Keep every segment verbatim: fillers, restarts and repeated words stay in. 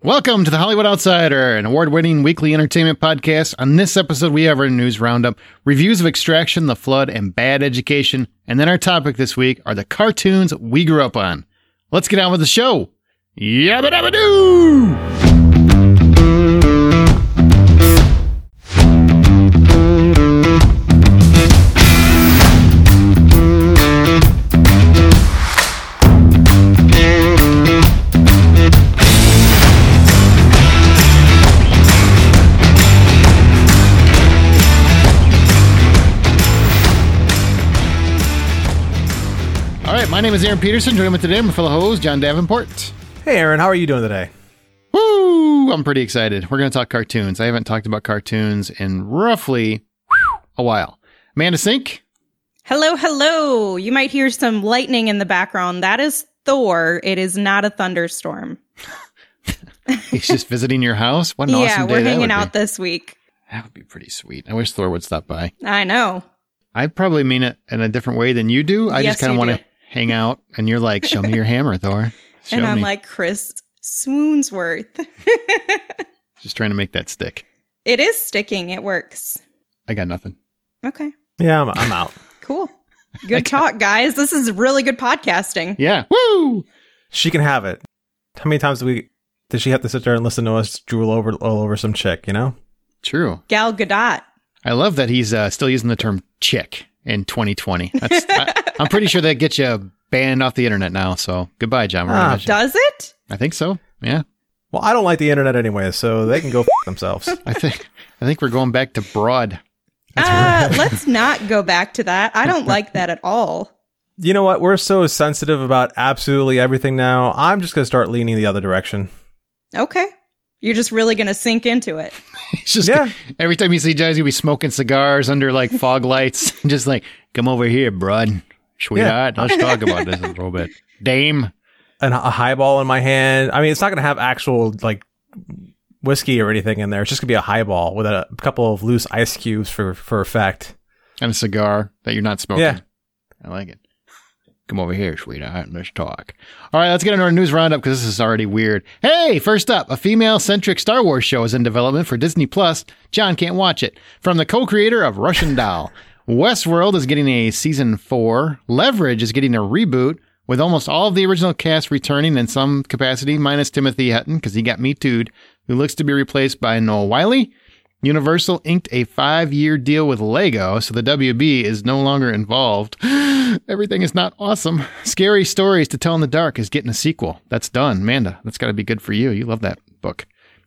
Welcome to the Hollywood Outsider, an award-winning weekly entertainment podcast. On this episode, we have our news roundup, reviews of Extraction, The Flood, and Bad Education. And then our topic this week are the cartoons we grew up on. Let's get on with the show. Yabba dabba doo! My name is Aaron Peterson. Joining me today, my fellow host, John Davenport. Hey, Aaron. How are you doing today? Woo! I'm pretty excited. We're going to talk cartoons. I haven't talked about cartoons in roughly whew, a while. Amanda Sink. Hello, hello. You might hear some lightning in the background. That is Thor. It is not a thunderstorm. He's just visiting your house? What an yeah, awesome day we're that hanging would out be. this week. That would be pretty sweet. I wish Thor would stop by. I know. I probably mean it in a different way than you do. I yes, just kind of want to hang out, and you're like, show me your hammer, Thor. Show and I'm me. like, Chris Swoonsworth. Just trying to make that stick. It is sticking. It works. I got nothing. Okay. Yeah, I'm, I'm out. Cool. Good talk, guys. This is really good podcasting. Yeah. Woo! She can have it. How many times do we does she have to sit there and listen to us drool over all over some chick, you know? True. Gal Gadot. I love that he's uh, still using the term chick in twenty twenty. That's, I, I'm pretty sure that gets you banned off the internet now. So goodbye, John. We're Ah, Does it? I think so. Yeah. Well, I don't like the internet anyway, so they can go f- themselves. I think I think we're going back to broad. Uh, let's not go back to that. I don't like that at all. You know what? We're so sensitive about absolutely everything now. I'm just going to start leaning the other direction. Okay. You're just really going to sink into it. It's just Yeah. every time you see John's, he'll be smoking cigars under like fog lights. Just like, come over here, broad. Sweetheart, let's talk about this a little bit. Dame. And a highball in my hand. I mean, it's not going to have actual like whiskey or anything in there. It's just going to be a highball with a couple of loose ice cubes for, for effect. And a cigar that you're not smoking. Yeah. I like it. Come over here, sweetheart, and let's talk. All right, let's get into our news roundup because this is already weird. Hey, first up, a female-centric Star Wars show is in development for Disney Plus. John can't watch it. From the co-creator of Russian Doll. Westworld is getting a season four. Leverage is getting a reboot with almost all of the original cast returning in some capacity, minus Timothy Hutton because he got Me Too'd, who looks to be replaced by Noel Wiley. Universal inked a five-year deal with Lego, so the W B is no longer involved. Everything is not awesome. Scary Stories to Tell in the Dark is getting a sequel. That's done. Amanda, that's got to be good for you. You love that book.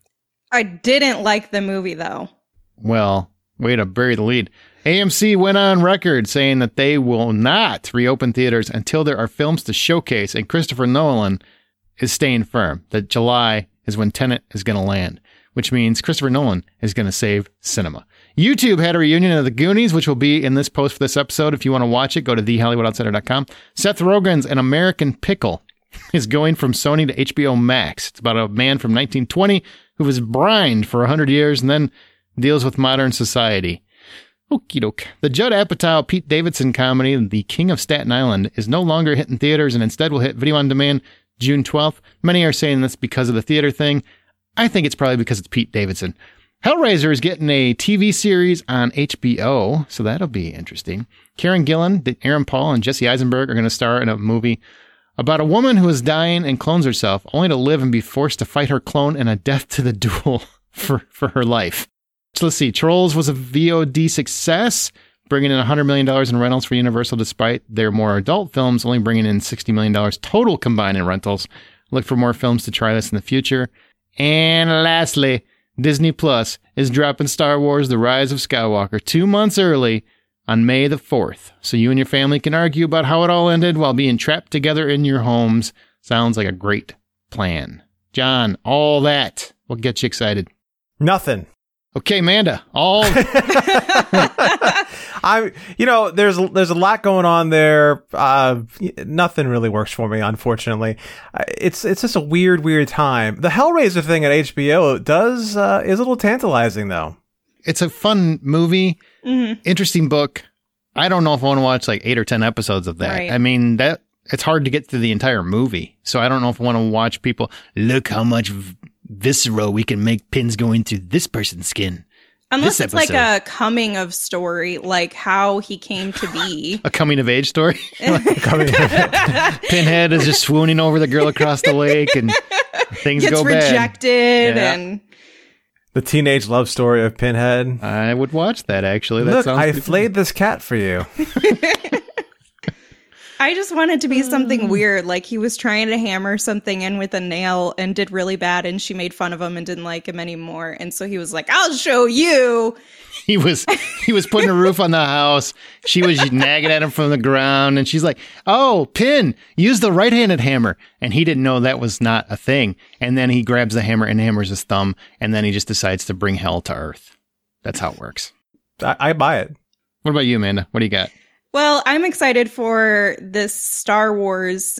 I didn't like the movie, though. Well, way to bury the lead. A M C went on record saying that they will not reopen theaters until there are films to showcase, and Christopher Nolan is staying firm that July is when Tenet is going to land, which means Christopher Nolan is going to save cinema. YouTube had a reunion of The Goonies, which will be in this post for this episode. If you want to watch it, go to the hollywood outsider dot com. Seth Rogen's An American Pickle is going from Sony to H B O Max. It's about a man from nineteen twenty who was brined for one hundred years and then deals with modern society. Okie doke. The Judd Apatow Pete Davidson comedy, The King of Staten Island, is no longer hitting theaters and instead will hit video on demand June twelfth. Many are saying that's because of the theater thing. I think it's probably because it's Pete Davidson. Hellraiser is getting a T V series on H B O, so that'll be interesting. Karen Gillan, Aaron Paul, and Jesse Eisenberg are going to star in a movie about a woman who is dying and clones herself, only to live and be forced to fight her clone in a death to the duel for, for her life. So let's see. Trolls was a V O D success, bringing in one hundred million dollars in rentals for Universal, despite their more adult films only bringing in sixty million dollars total combined in rentals. Look for more films to try this in the future. And lastly, Disney Plus is dropping Star Wars The Rise of Skywalker two months early on May the fourth. So you and your family can argue about how it all ended while being trapped together in your homes. Sounds like a great plan. John, all that will get you excited. Nothing. Okay, Amanda, all... I, you know, there's there's a lot going on there. Uh, nothing really works for me, unfortunately. It's it's just a weird, weird time. The Hellraiser thing at H B O does uh, is a little tantalizing, though. It's a fun movie, Mm-hmm. interesting book. I don't know if I want to watch like eight or ten episodes of that. Right. I mean, that it's hard to get through the entire movie, so I don't know if I want to watch people look how much v- visceral. We can make pins go into this person's skin. Unless This it's like episode. a coming of story, like how he came to be. A coming of age story. Coming- Pinhead is just swooning over the girl across the lake, and things Gets go bad. rejected Yeah. and the teenage love story of Pinhead. I would watch that, actually. That Look, sounds I pretty flayed this cat for you. I just wanted to be something weird. Like he was trying to hammer something in with a nail and did really bad, and she made fun of him and didn't like him anymore. And so he was like, I'll show you. He was he was putting a roof on the house. She was nagging at him from the ground, and she's like, "Oh, Pin, use the right-handed hammer." And he didn't know that was not a thing. And then he grabs the hammer and hammers his thumb, and then he just decides to bring hell to earth. That's how it works. I, I buy it. What about you, Amanda? What do you got? Well, I'm excited for this Star Wars,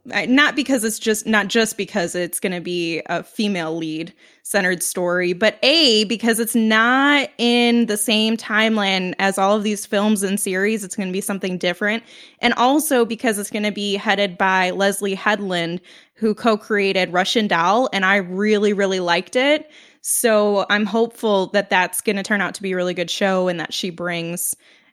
not because it's just not just because it's going to be a female lead centered story, but A, because it's not in the same timeline as all of these films and series. It's going to be something different. And also because it's going to be headed by Leslie Headland, who co-created Russian Doll. And I really, really liked it. So I'm hopeful that that's going to turn out to be a really good show and that she brings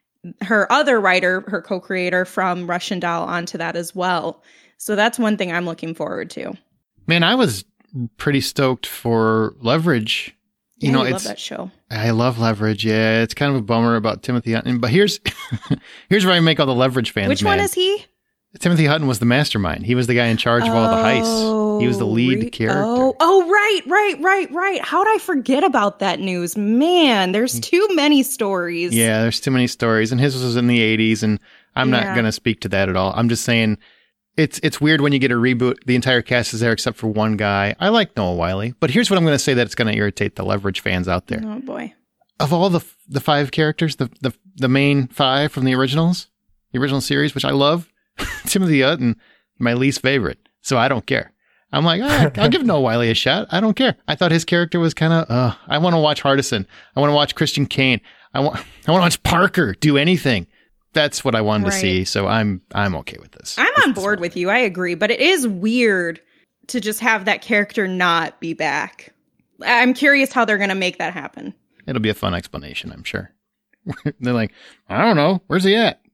her other writer, her co-creator from Russian Doll, onto that as well. So that's one thing I'm looking forward to. Man, I was pretty stoked for Leverage. You Yeah, know, I love it's that show. I love Leverage. Yeah, it's kind of a bummer about Timothy Hutton, but here's here's where I make all the Leverage fans Which mad. one is he? Timothy Hutton was the mastermind. He was the guy in charge of all the heists. He was the lead re- character. Oh, oh, right, right, right, right. How'd I forget about that news? Man, there's too many stories. Yeah, there's too many stories, and his was in the eighties, and I'm not Yeah. going to speak to that at all. I'm just saying it's it's weird when you get a reboot. The entire cast is there except for one guy. I like Noah Wiley, but here's what I'm going to say that's going to irritate the Leverage fans out there. Oh boy. Of all the the five characters, the the the main five from the originals, the original series, which I love, Timothy Hutton, my least favorite. So I don't care. I'm like, all right, I'll give Noah Wiley a shot. I don't care. I thought his character was kind of, uh, I want to watch Hardison. I want to watch Christian Kane. I want, I want to watch Parker do anything. That's what I wanted to Right. see. So I'm, I'm okay with this. I'm on board with you. I agree, but it is weird to just have that character not be back. I'm curious how they're going to make that happen. It'll be a fun explanation, I'm sure. They're like, I don't know. Where's he at?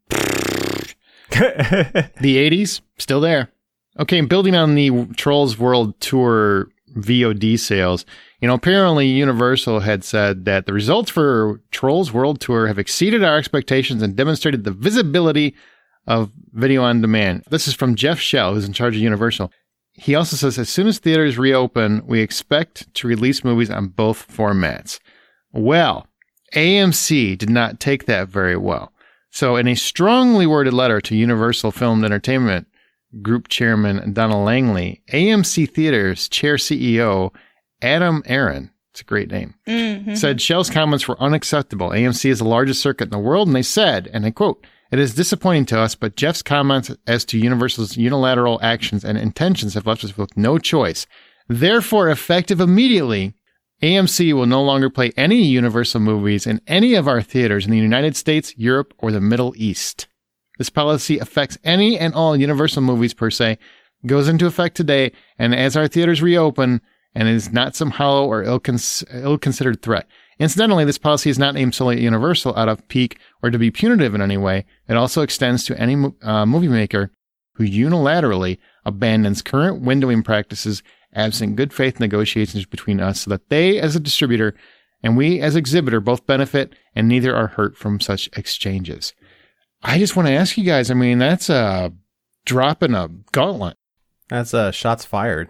The eighties, still there. Okay, and building on the Trolls World Tour V O D sales, you know, apparently Universal had said that the results for Trolls World Tour have exceeded our expectations and demonstrated the visibility of video on demand. This is from Jeff Shell, who's in charge of Universal. He also says, as soon as theaters reopen, we expect to release movies on both formats. Well, A M C did not take that very well. So in a strongly worded letter to Universal Film Entertainment Group Chairman Donald Langley, A M C Theaters Chair C E O Adam Aaron, it's a great name, Mm-hmm. said Shell's comments were unacceptable. A M C is the largest circuit in the world, and they said, and I quote, "It is disappointing to us, but Jeff's comments as to Universal's unilateral actions and intentions have left us with no choice. Therefore, effective immediately, A M C will no longer play any Universal movies in any of our theaters in the United States, Europe, or the Middle East. This policy affects any and all Universal movies per se, goes into effect today, and as our theaters reopen, and is not some hollow or ill-cons- ill-considered threat. Incidentally, this policy is not aimed solely at Universal out of pique or to be punitive in any way. It also extends to any uh, movie maker who unilaterally abandons current windowing practices absent good faith negotiations between us so that they as a distributor and we as exhibitor both benefit and neither are hurt from such exchanges." I just want to ask you guys, I mean, that's a drop in a gauntlet. That's uh, shots fired.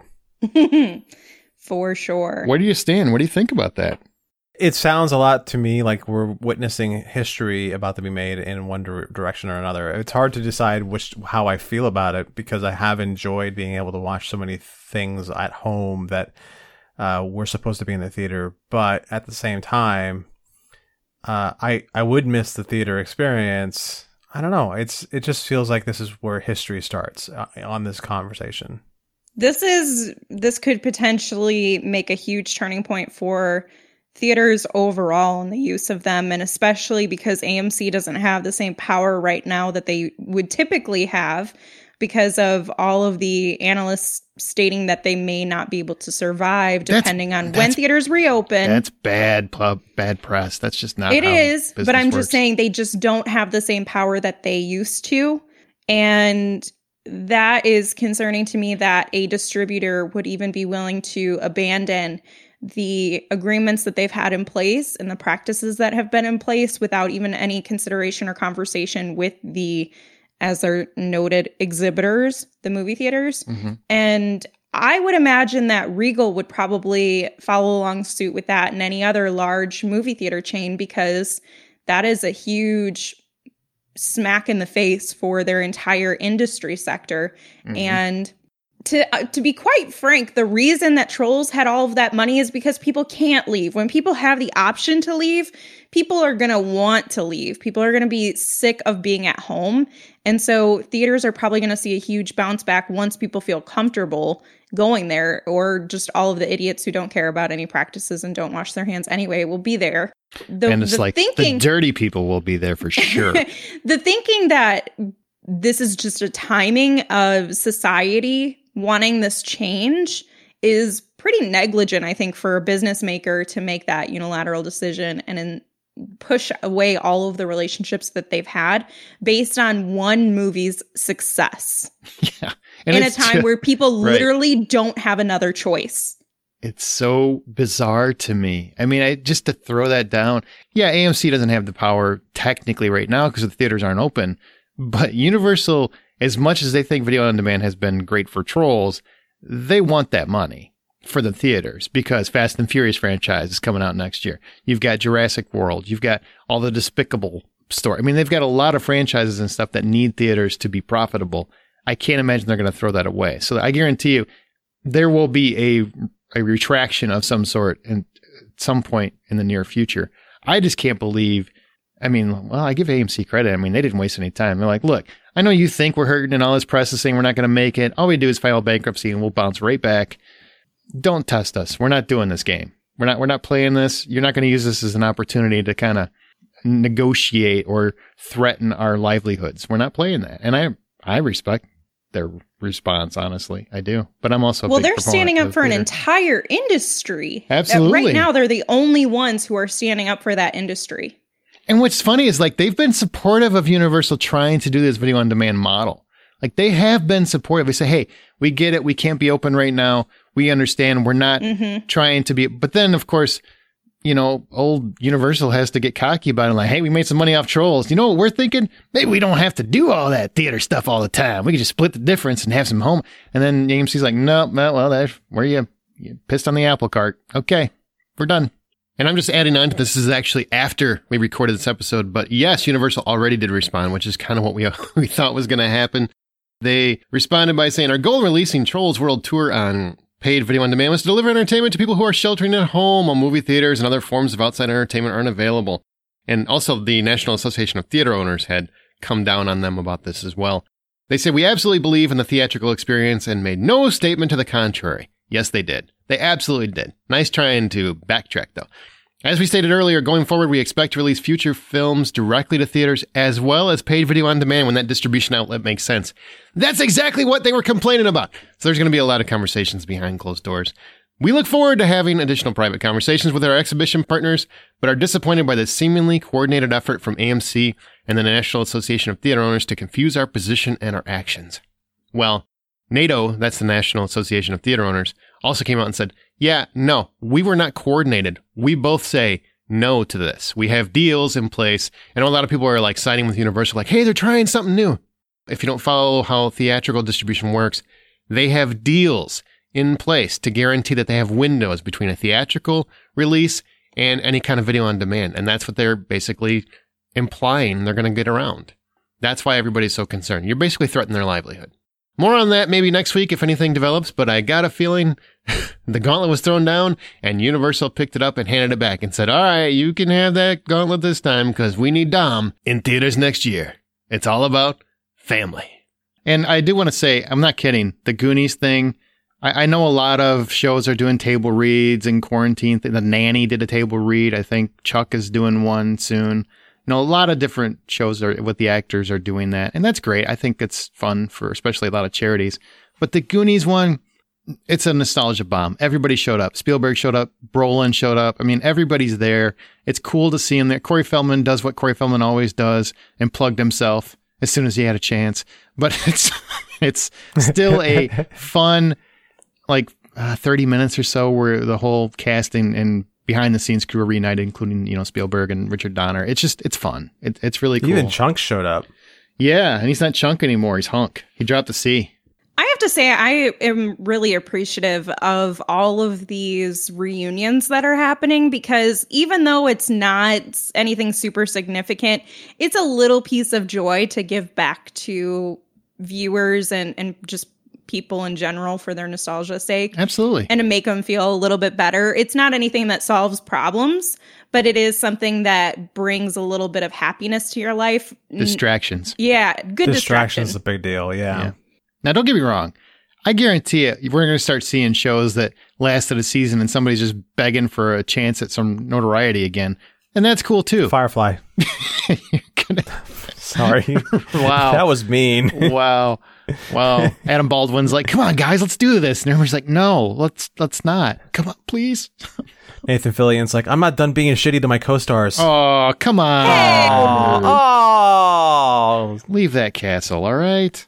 For sure. Where do you stand? What do you think about that? It sounds a lot to me like we're witnessing history about to be made in one dir- direction or another. It's hard to decide which how I feel about it because I have enjoyed being able to watch so many things at home that uh, were supposed to be in the theater. But at the same time, uh, I I would miss the theater experience. I don't know. It's it just feels like this is where history starts uh, on this conversation. This is this could potentially make a huge turning point for theaters overall and the use of them, and especially because A M C doesn't have the same power right now that they would typically have because of all of the analysts stating that they may not be able to survive depending that's, on that's, when theaters reopen. That's bad pub, bad press. That's just not It how is, but I'm works. just saying they just don't have the same power that they used to. And that is concerning to me that a distributor would even be willing to abandon the agreements that they've had in place and the practices that have been in place without even any consideration or conversation with the, as they're noted, exhibitors, the movie theaters. Mm-hmm. And I would imagine that Regal would probably follow along suit with that and any other large movie theater chain, because that is a huge smack in the face for their entire industry sector. Mm-hmm. And to uh, to be quite frank, the reason that Trolls had all of that money is because people can't leave. When people have the option to leave, people are going to want to leave. People are going to be sick of being at home. And so theaters are probably going to see a huge bounce back once people feel comfortable going there, or just all of the idiots who don't care about any practices and don't wash their hands anyway will be there. The, and it's the like thinking, the dirty people will be there for sure. The thinking that this is just a timing of society wanting this change is pretty negligent, I think, for a business maker to make that unilateral decision and in, push away all of the relationships that they've had based on one movie's success. Yeah. And in a time just, where people literally right. don't have another choice. It's so bizarre to me. I mean, I just to throw that down. Yeah, A M C doesn't have the power technically right now because the theaters aren't open. But Universal, as much as they think video on demand has been great for Trolls, they want that money for the theaters because Fast and Furious franchise is coming out next year. You've got Jurassic World. You've got all the Despicable story. I mean, they've got a lot of franchises and stuff that need theaters to be profitable. I can't imagine they're going to throw that away. So I guarantee you there will be a a retraction of some sort in, at some point in the near future. I just can't believe, I mean, well, I give A M C credit. I mean, they didn't waste any time. They're like, look, I know you think we're hurting and all this press is saying we're not going to make it. All we do is file bankruptcy and we'll bounce right back. Don't test us. We're not doing this game. We're not, we're not playing this. You're not going to use this as an opportunity to kind of negotiate or threaten our livelihoods. We're not playing that. And I, I respect their response, honestly. I do. But I'm also a well, big they're standing up for theater. an entire industry. Absolutely. Right now, they're the only ones who are standing up for that industry. And what's funny is like they've been supportive of Universal trying to do this video on demand model. Like they have been supportive. They say, hey, we get it. We can't be open right now. We understand. We're not mm-hmm. trying to be. But then, of course, you know, old Universal has to get cocky about it. Like, hey, we made some money off Trolls. You know what we're thinking? Maybe we don't have to do all that theater stuff all the time. We can just split the difference and have some home. And then A M C's like, no, no well, that's where you, you pissed on the apple cart. Okay, we're done. And I'm just adding on to this. This is actually after we recorded this episode. But yes, Universal already did respond, which is kind of what we, we thought was going to happen. They responded by saying, our goal in releasing Trolls World Tour on paid video on demand was to deliver entertainment to people who are sheltering at home while movie theaters and other forms of outside entertainment aren't available. And also the National Association of Theater Owners had come down on them about this as well. They said, we absolutely believe in the theatrical experience and made no statement to the contrary. Yes, they did. They absolutely did. Nice trying to backtrack, though. As we stated earlier, going forward, we expect to release future films directly to theaters as well as paid video on demand when that distribution outlet makes sense. That's exactly what they were complaining about. So there's going to be a lot of conversations behind closed doors. We look forward to having additional private conversations with our exhibition partners, but are disappointed by the seemingly coordinated effort from A M C and the National Association of Theater Owners to confuse our position and our actions. Well, NATO, that's the National Association of Theater Owners, also came out and said, yeah, no, we were not coordinated. We both say no to this. We have deals in place. And a lot of people are like siding with Universal, like, hey, they're trying something new. If you don't follow how theatrical distribution works, they have deals in place to guarantee that they have windows between a theatrical release and any kind of video on demand. And that's what they're basically implying they're going to get around. That's why everybody's so concerned. You're basically threatening their livelihood. More on that maybe next week if anything develops, but I got a feeling the gauntlet was thrown down and Universal picked it up and handed it back and said, all right, you can have that gauntlet this time because we need Dom in theaters next year. It's all about family. And I do want to say, I'm not kidding, the Goonies thing, I, I know a lot of shows are doing table reads and quarantine. Th- the Nanny did a table read. I think Chuck is doing one soon. know, a lot of different shows are with the actors are doing that. And that's great. I think it's fun for especially a lot of charities. But the Goonies one, it's a nostalgia bomb. Everybody showed up. Spielberg showed up. Brolin showed up. I mean, everybody's there. It's cool to see him there. Corey Feldman does what Corey Feldman always does and plugged himself as soon as he had a chance. But it's it's still a fun, like uh, thirty minutes or so where the whole casting and behind the scenes crew are reunited, including, you know, Spielberg and Richard Donner. It's just, it's fun. It, it's really cool. Even Chunk showed up. Yeah. And he's not Chunk anymore. He's Hunk. He dropped the C. I have to say, I am really appreciative of all of these reunions that are happening, because even though it's not anything super significant, it's a little piece of joy to give back to viewers and, and just people in general for their nostalgia's sake. Absolutely. And to make them feel a little bit better. It's not anything that solves problems, but it is something that brings a little bit of happiness to your life. Distractions. Yeah, good Distractions distraction. is a big deal, yeah. Yeah. Now, don't get me wrong. I guarantee it, we're going to start seeing shows that lasted a season and somebody's just begging for a chance at some notoriety again. And that's cool, too. Firefly. gonna... Sorry. Wow. That was mean. Wow. Wow. Adam Baldwin's like, come on, guys, let's do this. And everybody's like, no, let's let's not. Come on, please. Nathan Fillion's like, I'm not done being shitty to my co-stars. Oh, come on. Hey. Oh. Leave that castle, all right?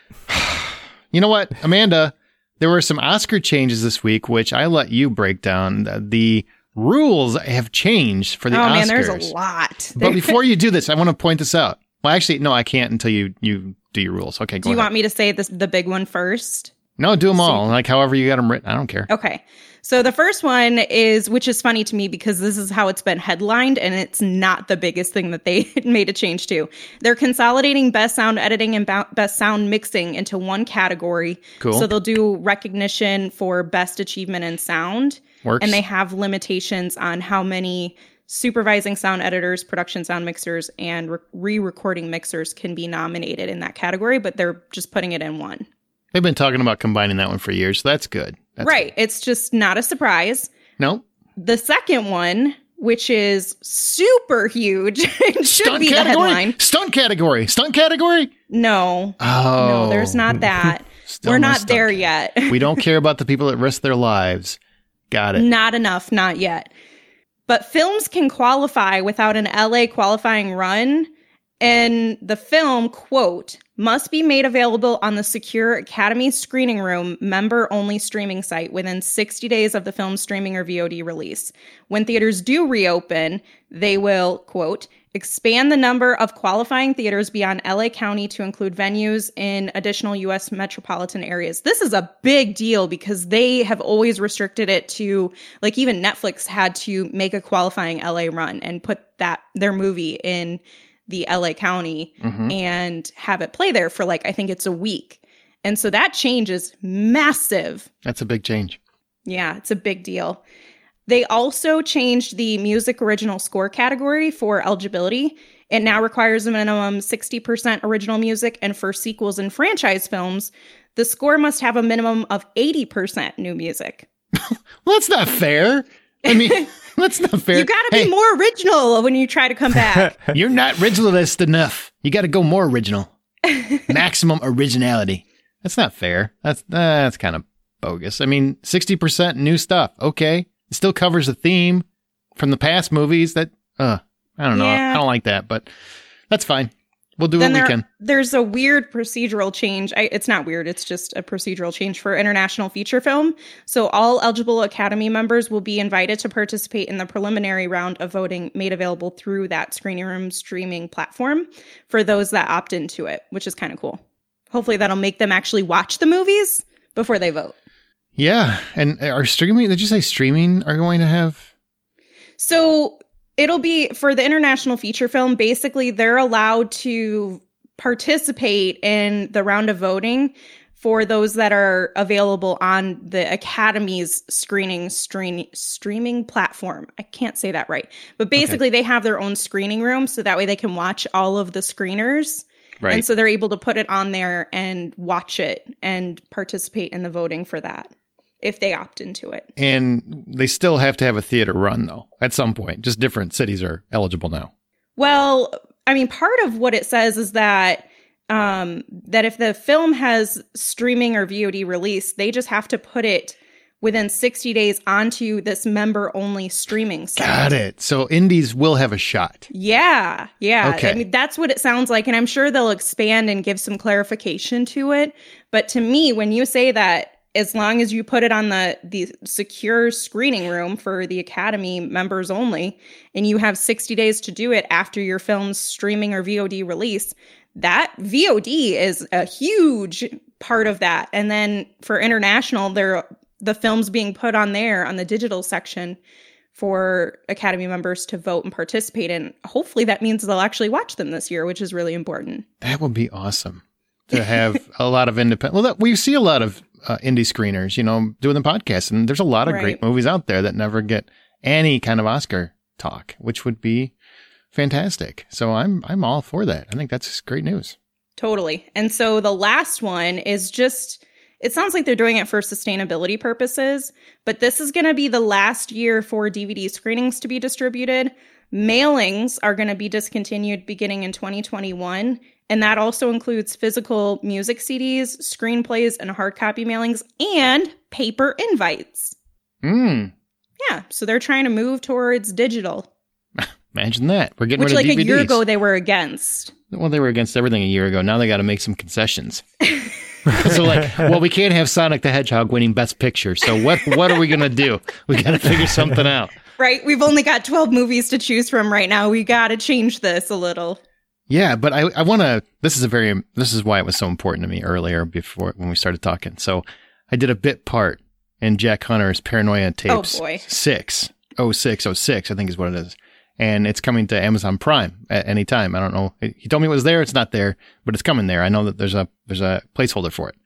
You know what, Amanda? There were some Oscar changes this week, which I let you break down. The rules have changed for the oh, Oscars. Oh, man, there's a lot. But before you do this, I want to point this out. Well, actually, no, I can't until you, you do your rules. Okay, go Do you ahead. want me to say this the big one first? No, do them all. Like, however you got them written. I don't care. Okay. So the first one is, which is funny to me because this is how it's been headlined, and it's not the biggest thing that they made a change to. They're consolidating best sound editing and ba- best sound mixing into one category. Cool. So they'll do recognition for best achievement in sound. Works. And they have limitations on how many supervising sound editors, production sound mixers, and re- re-recording mixers can be nominated in that category, but they're just putting it in one. They've been talking about combining that one for years, so that's good. That's right. It's just not a surprise. No. The second one, which is super huge, and should Stunt be category? the headline. Stunt category. Stunt category? No. Oh. No, there's not that. Still We're no not stunt there cat- yet. We don't care about the people that risk their lives. Got it. Not enough, not yet. But films can qualify without an L A qualifying run. And the film, quote, must be made available on the secure Academy Screening Room member-only streaming site within sixty days of the film's streaming or V O D release. When theaters do reopen, they will, quote, expand the number of qualifying theaters beyond L A County to include venues in additional U S metropolitan areas. This is a big deal because they have always restricted it to, like, even Netflix had to make a qualifying L A run and put that their movie in the L A County Mm-hmm. and have it play there for, like, I think it's a week. And so that change is massive. That's a big change. Yeah, it's a big deal. They also changed the music original score category for eligibility. It now requires a minimum sixty percent original music, and for sequels and franchise films, the score must have a minimum of eighty percent new music. Well, that's not fair. I mean, that's not fair. You got to Hey, be more original when you try to come back. You're not originalist enough. You got to go more original. Maximum originality. That's not fair. That's that's kind of bogus. I mean, sixty percent new stuff. Okay. It still covers the theme from the past movies. That, uh, I don't know. Yeah. I don't like that, but that's fine. We'll do Then what there, we can. there's a weird procedural change. I, it's not weird. It's just a procedural change for international feature film. So all eligible Academy members will be invited to participate in the preliminary round of voting made available through that Screening Room streaming platform for those that opt into it, which is kind of cool. Hopefully that'll make them actually watch the movies before they vote. Yeah. And are streaming, did you say streaming are going to have? So it'll be for the international feature film. Basically, they're allowed to participate in the round of voting for those that are available on the Academy's screening stream, streaming platform. I can't say that right. But basically, okay. They have their own screening room, so that way they can watch all of the screeners. Right. And so they're able to put it on there and watch it and participate in the voting for that, if they opt into it. And they still have to have a theater run, though, at some point. Just different cities are eligible now. Well, I mean, part of what it says is that um, that if the film has streaming or V O D release, they just have to put it within sixty days onto this member-only streaming site. Got it. So indies will have a shot. Yeah, yeah. Okay. I mean, that's what it sounds like, and I'm sure they'll expand and give some clarification to it. But to me, when you say that, as long as you put it on the the secure screening room for the Academy members only, and you have sixty days to do it after your film's streaming or V O D release, that V O D is a huge part of that. And then for international, there the films being put on there on the digital section for Academy members to vote and participate in. Hopefully that means they'll actually watch them this year, which is really important. That would be awesome to have a lot of independent. Well, that, we see a lot of uh, indie screeners, you know, doing the podcast, and there's a lot of Right. great movies out there that never get any kind of Oscar talk, which would be fantastic. So I'm I'm all for that. I think that's great news. Totally. And so the last one is just, it sounds like they're doing it for sustainability purposes, but this is going to be the last year for D V D screenings to be distributed. Mailings are going to be discontinued beginning in twenty twenty-one. And that also includes physical music C Ds, screenplays, and hard copy mailings, and paper invites. Mm, Yeah. So they're trying to move towards digital, imagine that. We're getting which rid like of a D V Ds. year ago they were against. Well, they were against everything a year ago. Now they got to make some concessions. So like, well, we can't have Sonic the Hedgehog winning Best Picture. So what what are we going to do? We got to figure something out. Right? We've only got twelve movies to choose from right now. We got to change this a little. Yeah, but I, I want to, this is a very, this is why it was so important to me earlier before, when we started talking. So I did a bit part in Jack Hunter's Paranoia Tapes Oh, boy. six, oh six oh six, I think is what it is. And it's coming to Amazon Prime at any time. I don't know. He told me it was there. It's not there, but it's coming there. I know that there's a, there's a placeholder for it.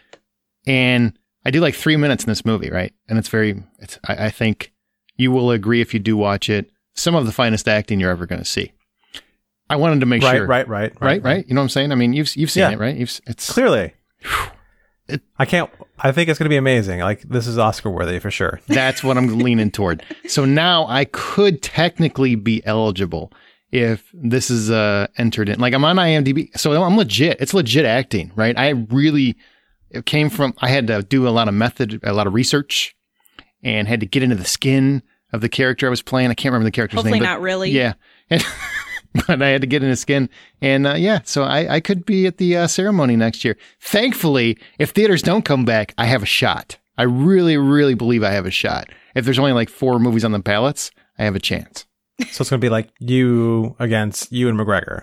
And I do like three minutes in this movie, right? And it's very, it's, I, I think you will agree if you do watch it, some of the finest acting you're ever going to see. I wanted to make right, sure. right, right, right, Right, right. You know what I'm saying? I mean, you've you've seen Yeah. it, right? You've it's Clearly. It- I can't, I think it's going to be amazing. Like, this is Oscar worthy for sure. that's what I'm leaning toward. So now I could technically be eligible if this is uh entered in. Like I'm on IMDb, so I'm legit. It's legit acting, right? I really it came from. I had to do a lot of method, a lot of research, and had to get into the skin of the character I was playing. I can't remember the character's Hopefully name. but not really. Yeah. And but I had to get in his skin. And uh, yeah, so I, I could be at the uh, ceremony next year. Thankfully, if theaters don't come back, I have a shot. I really, really believe I have a shot. If there's only like four movies on the ballots, I have a chance. So it's going to be like you against you and McGregor.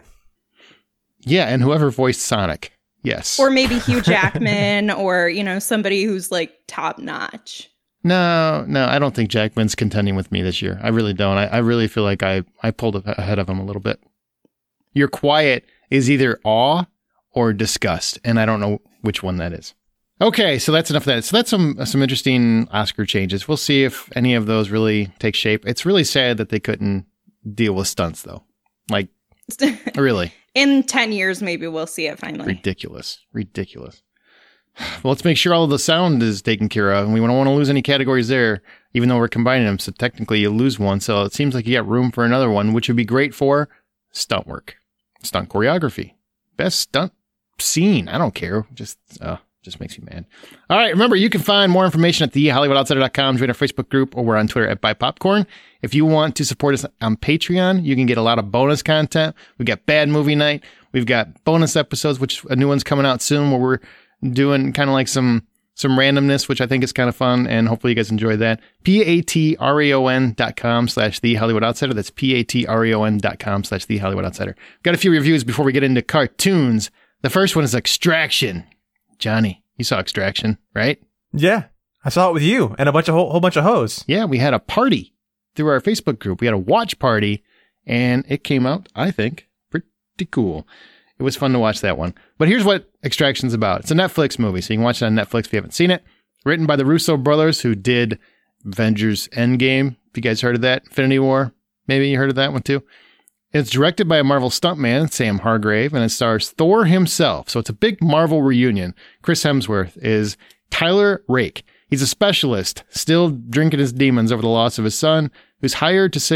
Yeah, and whoever voiced Sonic. Yes. Or maybe Hugh Jackman or, you know, somebody who's like top notch. No, no, I don't think Jackman's contending with me this year. I really don't. I, I really feel like I, I pulled ahead of him a little bit. Your quiet is either awe or disgust, and I don't know which one that is. Okay, so that's enough of that. So that's some some interesting Oscar changes. We'll see if any of those really take shape. It's really sad that they couldn't deal with stunts, though. Like, really. In ten years, maybe we'll see it finally. Ridiculous. Ridiculous. Well, let's make sure all of the sound is taken care of, and we don't want to lose any categories there, even though we're combining them. So technically you lose one. So it seems like you got room for another one, which would be great for stunt work, stunt choreography, best stunt scene. I don't care. Just, uh, just makes me mad. All right. Remember, you can find more information at the hollywood outsider dot com, join our Facebook group, or we're on Twitter at Buy Popcorn. If you want to support us on Patreon, you can get a lot of bonus content. We've got Bad Movie Night. We've got bonus episodes, which a new one's coming out soon where we're doing kind of like some some randomness, which I think is kind of fun, and hopefully you guys enjoy that. P-A-T-R-E-O-N dot com slash The Hollywood Outsider. That's P-A-T-R-E-O-N dot com slash The Hollywood Outsider. Got a few reviews before we get into cartoons. The first one is Extraction. Johnny, you saw Extraction, right? Yeah. I saw it with you and a bunch of whole, whole bunch of hoes. Yeah, we had a party through our Facebook group. We had a watch party, and it came out, I think, pretty cool. It was fun to watch that one. But here's what Extraction's about. It's a Netflix movie, so you can watch it on Netflix if you haven't seen it. Written by the Russo brothers, who did Avengers Endgame. Have you guys heard of that? Infinity War? Maybe you heard of that one too? It's directed by a Marvel stuntman, Sam Hargrave, and it stars Thor himself. So it's a big Marvel reunion. Chris Hemsworth is Tyler Rake. He's a specialist, still drinking his demons over the loss of his son, who's hired to save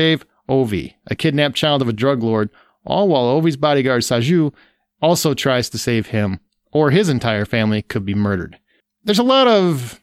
Ovi, a kidnapped child of a drug lord, all while Ovi's bodyguard Saju also tries to save him, or his entire family could be murdered. There's a lot of,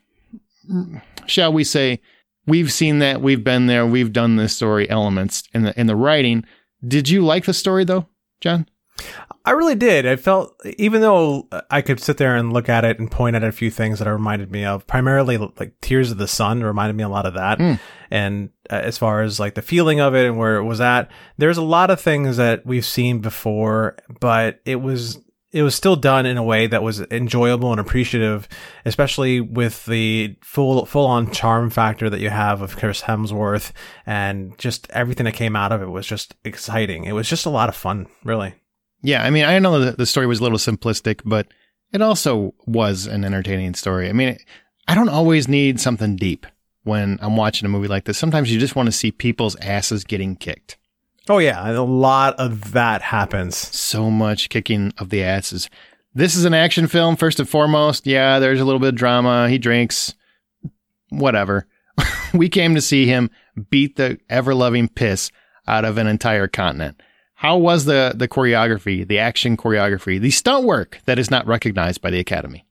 shall we say, we've seen that, we've been there, we've done this story elements in the in the writing. Did you like the story though, John? I really did. I felt, even though I could sit there and look at it and point at a few things that it reminded me of, primarily like Tears of the Sun reminded me a lot of that. Mm. And uh, as far as like the feeling of it and where it was at, there's a lot of things that we've seen before, but it was it was still done in a way that was enjoyable and appreciative, especially with the full full on charm factor that you have of Chris Hemsworth, and just everything that came out of it was just exciting. It was just a lot of fun, really. Yeah, I mean, I know that the story was a little simplistic, but it also was an entertaining story. I mean, I don't always need something deep when I'm watching a movie like this. Sometimes you just want to see people's asses getting kicked. Oh, yeah, a lot of that happens. So much kicking of the asses. This is an action film, first and foremost. Yeah, there's a little bit of drama. He drinks. Whatever. We came to see him beat the ever-loving piss out of an entire continent. How was the, the choreography, the action choreography, the stunt work that is not recognized by the Academy?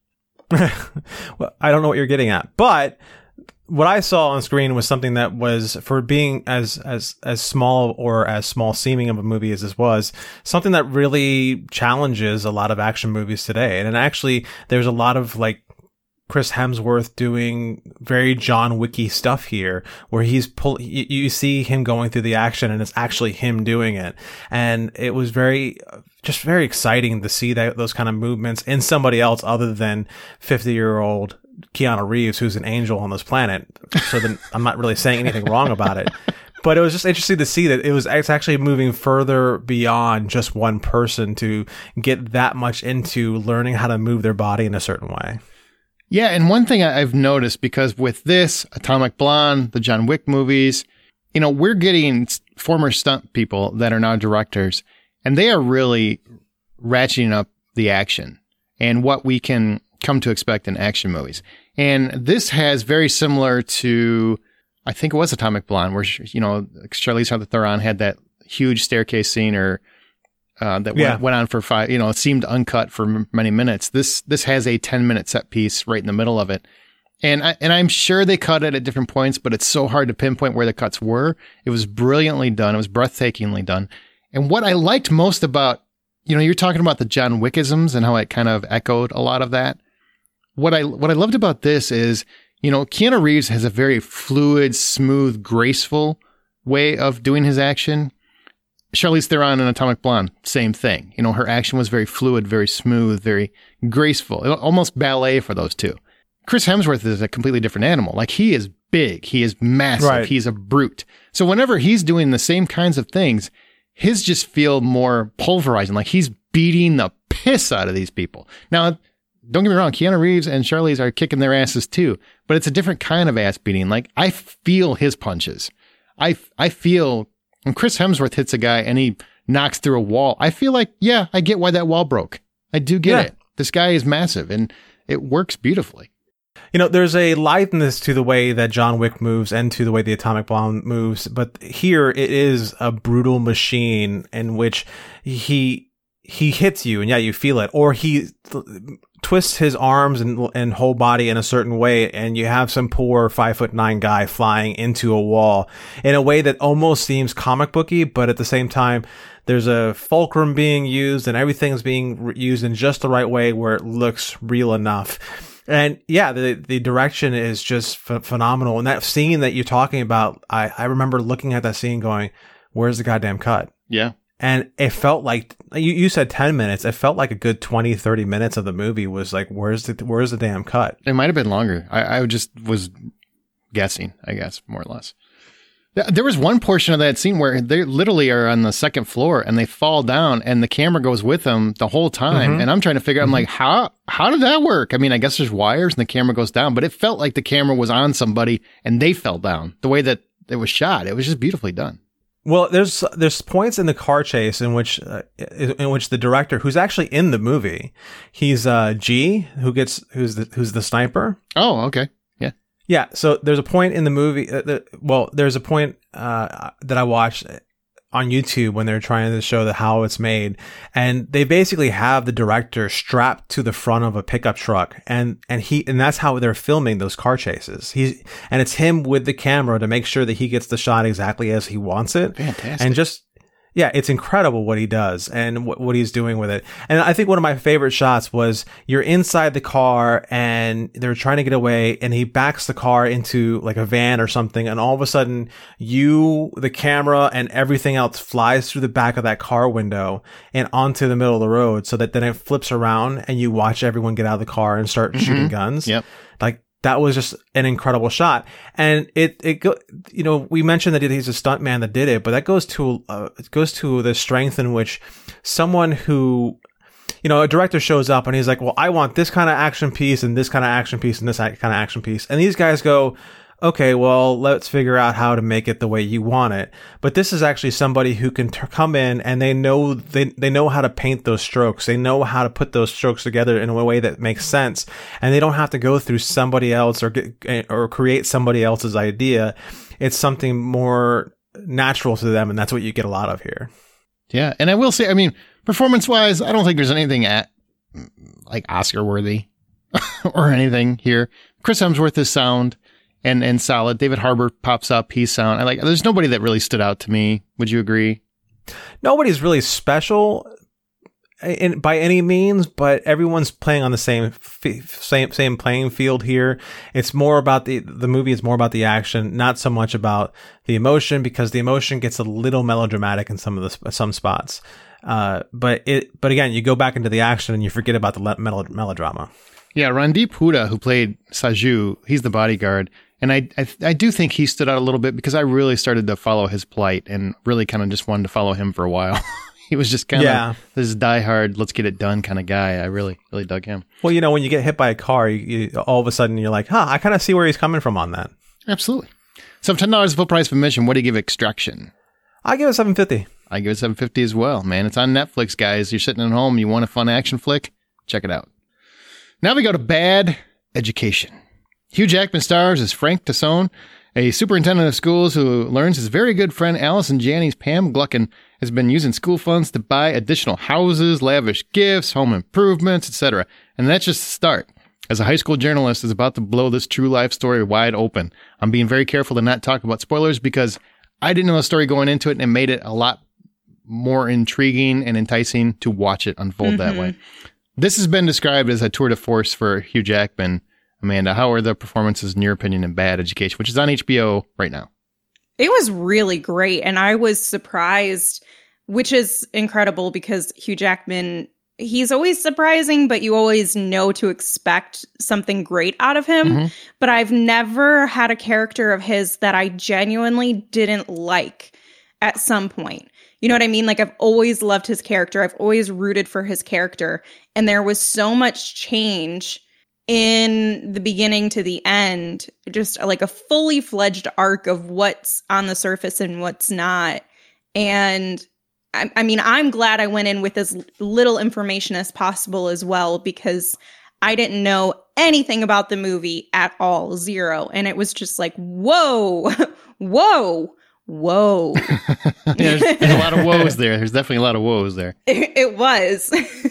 Well, I don't know what you're getting at, but what I saw on screen was something that was, for being as as as small or as small seeming of a movie as this was, something that really challenges a lot of action movies today. And, and actually, there's a lot of like Chris Hemsworth doing very John Wicky stuff here, where he's pull. You, you see him going through the action, and it's actually him doing it. And it was very, just very exciting to see that those kind of movements in somebody else other than fifty year old Keanu Reeves, who's an angel on this planet. So then I'm not really saying anything wrong about it. But it was just interesting to see that it was it's actually moving further beyond just one person to get that much into learning how to move their body in a certain way. Yeah, and one thing I've noticed, because with this, Atomic Blonde, the John Wick movies, you know, we're getting former stunt people that are now directors, and they are really ratcheting up the action and what we can come to expect in action movies. And this has very similar to, I think it was Atomic Blonde, where, you know, Charlize Theron had that huge staircase scene, or Uh, that yeah. went, went on for five, you know, it seemed uncut for m- many minutes. This, this has a ten minute set piece right in the middle of it. And I, and I'm sure they cut it at different points, but it's so hard to pinpoint where the cuts were. It was brilliantly done. It was breathtakingly done. And what I liked most about, you know, you're talking about the John Wickisms and how it kind of echoed a lot of that. What I, what I loved about this is, you know, Keanu Reeves has a very fluid, smooth, graceful way of doing his action. Charlize Theron in Atomic Blonde, same thing. You know, her action was very fluid, very smooth, very graceful, almost ballet for those two. Chris Hemsworth is a completely different animal. Like, he is big. He is massive. Right. He's a brute. So whenever he's doing the same kinds of things, his just feel more pulverizing. Like, he's beating the piss out of these people. Now, don't get me wrong, Keanu Reeves and Charlize are kicking their asses too, but it's a different kind of ass beating. Like, I feel his punches. I, I feel... When Chris Hemsworth hits a guy and he knocks through a wall, I feel like, yeah, I get why that wall broke. I do get yeah. it. This guy is massive, and it works beautifully. You know, there's a litheness to the way that John Wick moves and to the way the Atomic Blonde moves, but here it is a brutal machine in which he he hits you, and yeah, you feel it, or he th- twists his arms and and whole body in a certain way, and you have some poor five foot nine guy flying into a wall in a way that almost seems comic booky, but at the same time, there's a fulcrum being used, and everything's being re- used in just the right way where it looks real enough. And yeah, the the direction is just ph- phenomenal. And that scene that you're talking about, I I remember looking at that scene going, "Where's the goddamn cut?" Yeah. And it felt like, you, you said ten minutes. It felt like a good twenty, thirty minutes of the movie was like, where's the, where's the damn cut? It might have been longer. I, I just was guessing, I guess, more or less. There was one portion of that scene where they literally are on the second floor and they fall down and the camera goes with them the whole time. Mm-hmm. And I'm trying to figure out, mm-hmm. I'm like, how, how did that work? I mean, I guess there's wires and the camera goes down, but it felt like the camera was on somebody and they fell down the way that it was shot. It was just beautifully done. Well, there's there's points in the car chase in which uh, in which the director, who's actually in the movie, he's uh G, who gets who's the who's the sniper. Oh, okay, yeah. Yeah, so there's a point in the movie. Uh, the, well, there's a point uh, that I watched on YouTube when they're trying to show the how it's made, and they basically have the director strapped to the front of a pickup truck, and and he and that's how they're filming those car chases. He's and it's him with the camera to make sure that he gets the shot exactly as he wants it. Fantastic. And just. Yeah, it's incredible what he does and what, what he's doing with it. And I think one of my favorite shots was you're inside the car and they're trying to get away and he backs the car into like a van or something. And all of a sudden you, the camera and everything else flies through the back of that car window and onto the middle of the road so that then it flips around and you watch everyone get out of the car and start mm-hmm. shooting guns. Yep. Like, that was just an incredible shot. And it, it go, you know, we mentioned that he's a stuntman that did it, but that goes to, uh, it goes to the strength in which someone who, you know, a director shows up and he's like, well, I want this kind of action piece and this kind of action piece and this kind of action piece. And these guys go, okay, well, let's figure out how to make it the way you want it. But this is actually somebody who can t- come in and they know they they know how to paint those strokes. They know how to put those strokes together in a way that makes sense, and they don't have to go through somebody else or get, or create somebody else's idea. It's something more natural to them, and that's what you get a lot of here. Yeah, and I will say, I mean, performance-wise, I don't think there's anything at like Oscar-worthy or anything here. Chris Hemsworth is sound. And and solid. David Harbour pops up. He's sound. I like. There's nobody that really stood out to me. Would you agree? Nobody's really special, in by any means. But everyone's playing on the same same same playing field here. It's more about the the movie. Is more about the action, not so much about the emotion, because the emotion gets a little melodramatic in some of the some spots. Uh, but it. But again, you go back into the action and you forget about the mel- melodrama. Yeah, Randeep Hooda, who played Saju, he's the bodyguard. And I, I I do think he stood out a little bit because I really started to follow his plight and really kind of just wanted to follow him for a while. He was just kind of yeah. this diehard, let's get it done kind of guy. I really, really dug him. Well, you know, when you get hit by a car, you, you, all of a sudden you're like, huh, I kind of see where he's coming from on that. Absolutely. So ten dollars full price for admission. What do you give Extraction? I give it seven fifty. I give it seven fifty as well, man. It's on Netflix, guys. You're sitting at home, you want a fun action flick? Check it out. Now we go to Bad Education. Hugh Jackman stars as Frank Tassone, a superintendent of schools who learns his very good friend Allison Janney's Pam Gluckin has been using school funds to buy additional houses, lavish gifts, home improvements, et cetera. And that's just the start. As a high school journalist is about to blow this true life story wide open. I'm being very careful to not talk about spoilers because I didn't know the story going into it, and it made it a lot more intriguing and enticing to watch it unfold mm-hmm. that way. This has been described as a tour de force for Hugh Jackman. Amanda, how are the performances, in your opinion, in Bad Education, which is on H B O right now? It was really great. And I was surprised, which is incredible because Hugh Jackman, he's always surprising, but you always know to expect something great out of him. Mm-hmm. But I've never had a character of his that I genuinely didn't like at some point. You know what I mean? Like, I've always loved his character. I've always rooted for his character. And there was so much change in the beginning to the end, just like a fully fledged arc of what's on the surface and what's not. And I, I mean, I'm glad I went in with as little information as possible as well, because I didn't know anything about the movie at all, zero. And it was just like, whoa, whoa, whoa. Yeah, there's, there's a lot of woes there. There's definitely a lot of woes there. It, it was.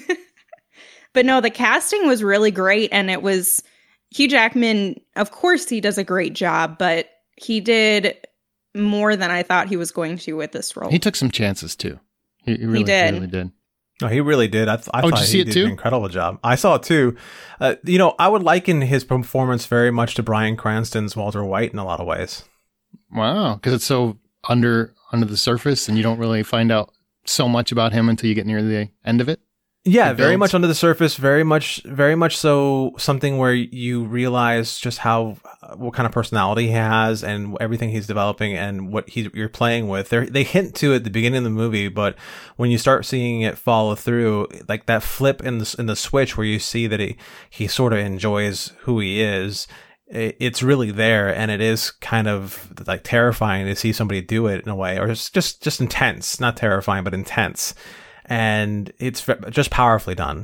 But no, the casting was really great. And it was Hugh Jackman. Of course, he does a great job, but he did more than I thought he was going to with this role. He took some chances, too. He, he really he did. He really did. No, he really did. I, th- I oh, thought did you see he it did too? an incredible job. I saw it too. Uh, you know, I would liken his performance very much to Bryan Cranston's Walter White in a lot of ways. Wow, because it's so under under the surface, and you don't really find out so much about him until you get near the end of it. Yeah, very much under the surface, very much, very much so something where you realize just how, what kind of personality he has and everything he's developing and what he, you're playing with. They're, they hint to it at the beginning of the movie, but when you start seeing it follow through, like that flip in the, in the switch where you see that he, he sort of enjoys who he is, it, it's really there. And it is kind of like terrifying to see somebody do it in a way, or it's just, just intense, not terrifying, but intense. And it's just powerfully done.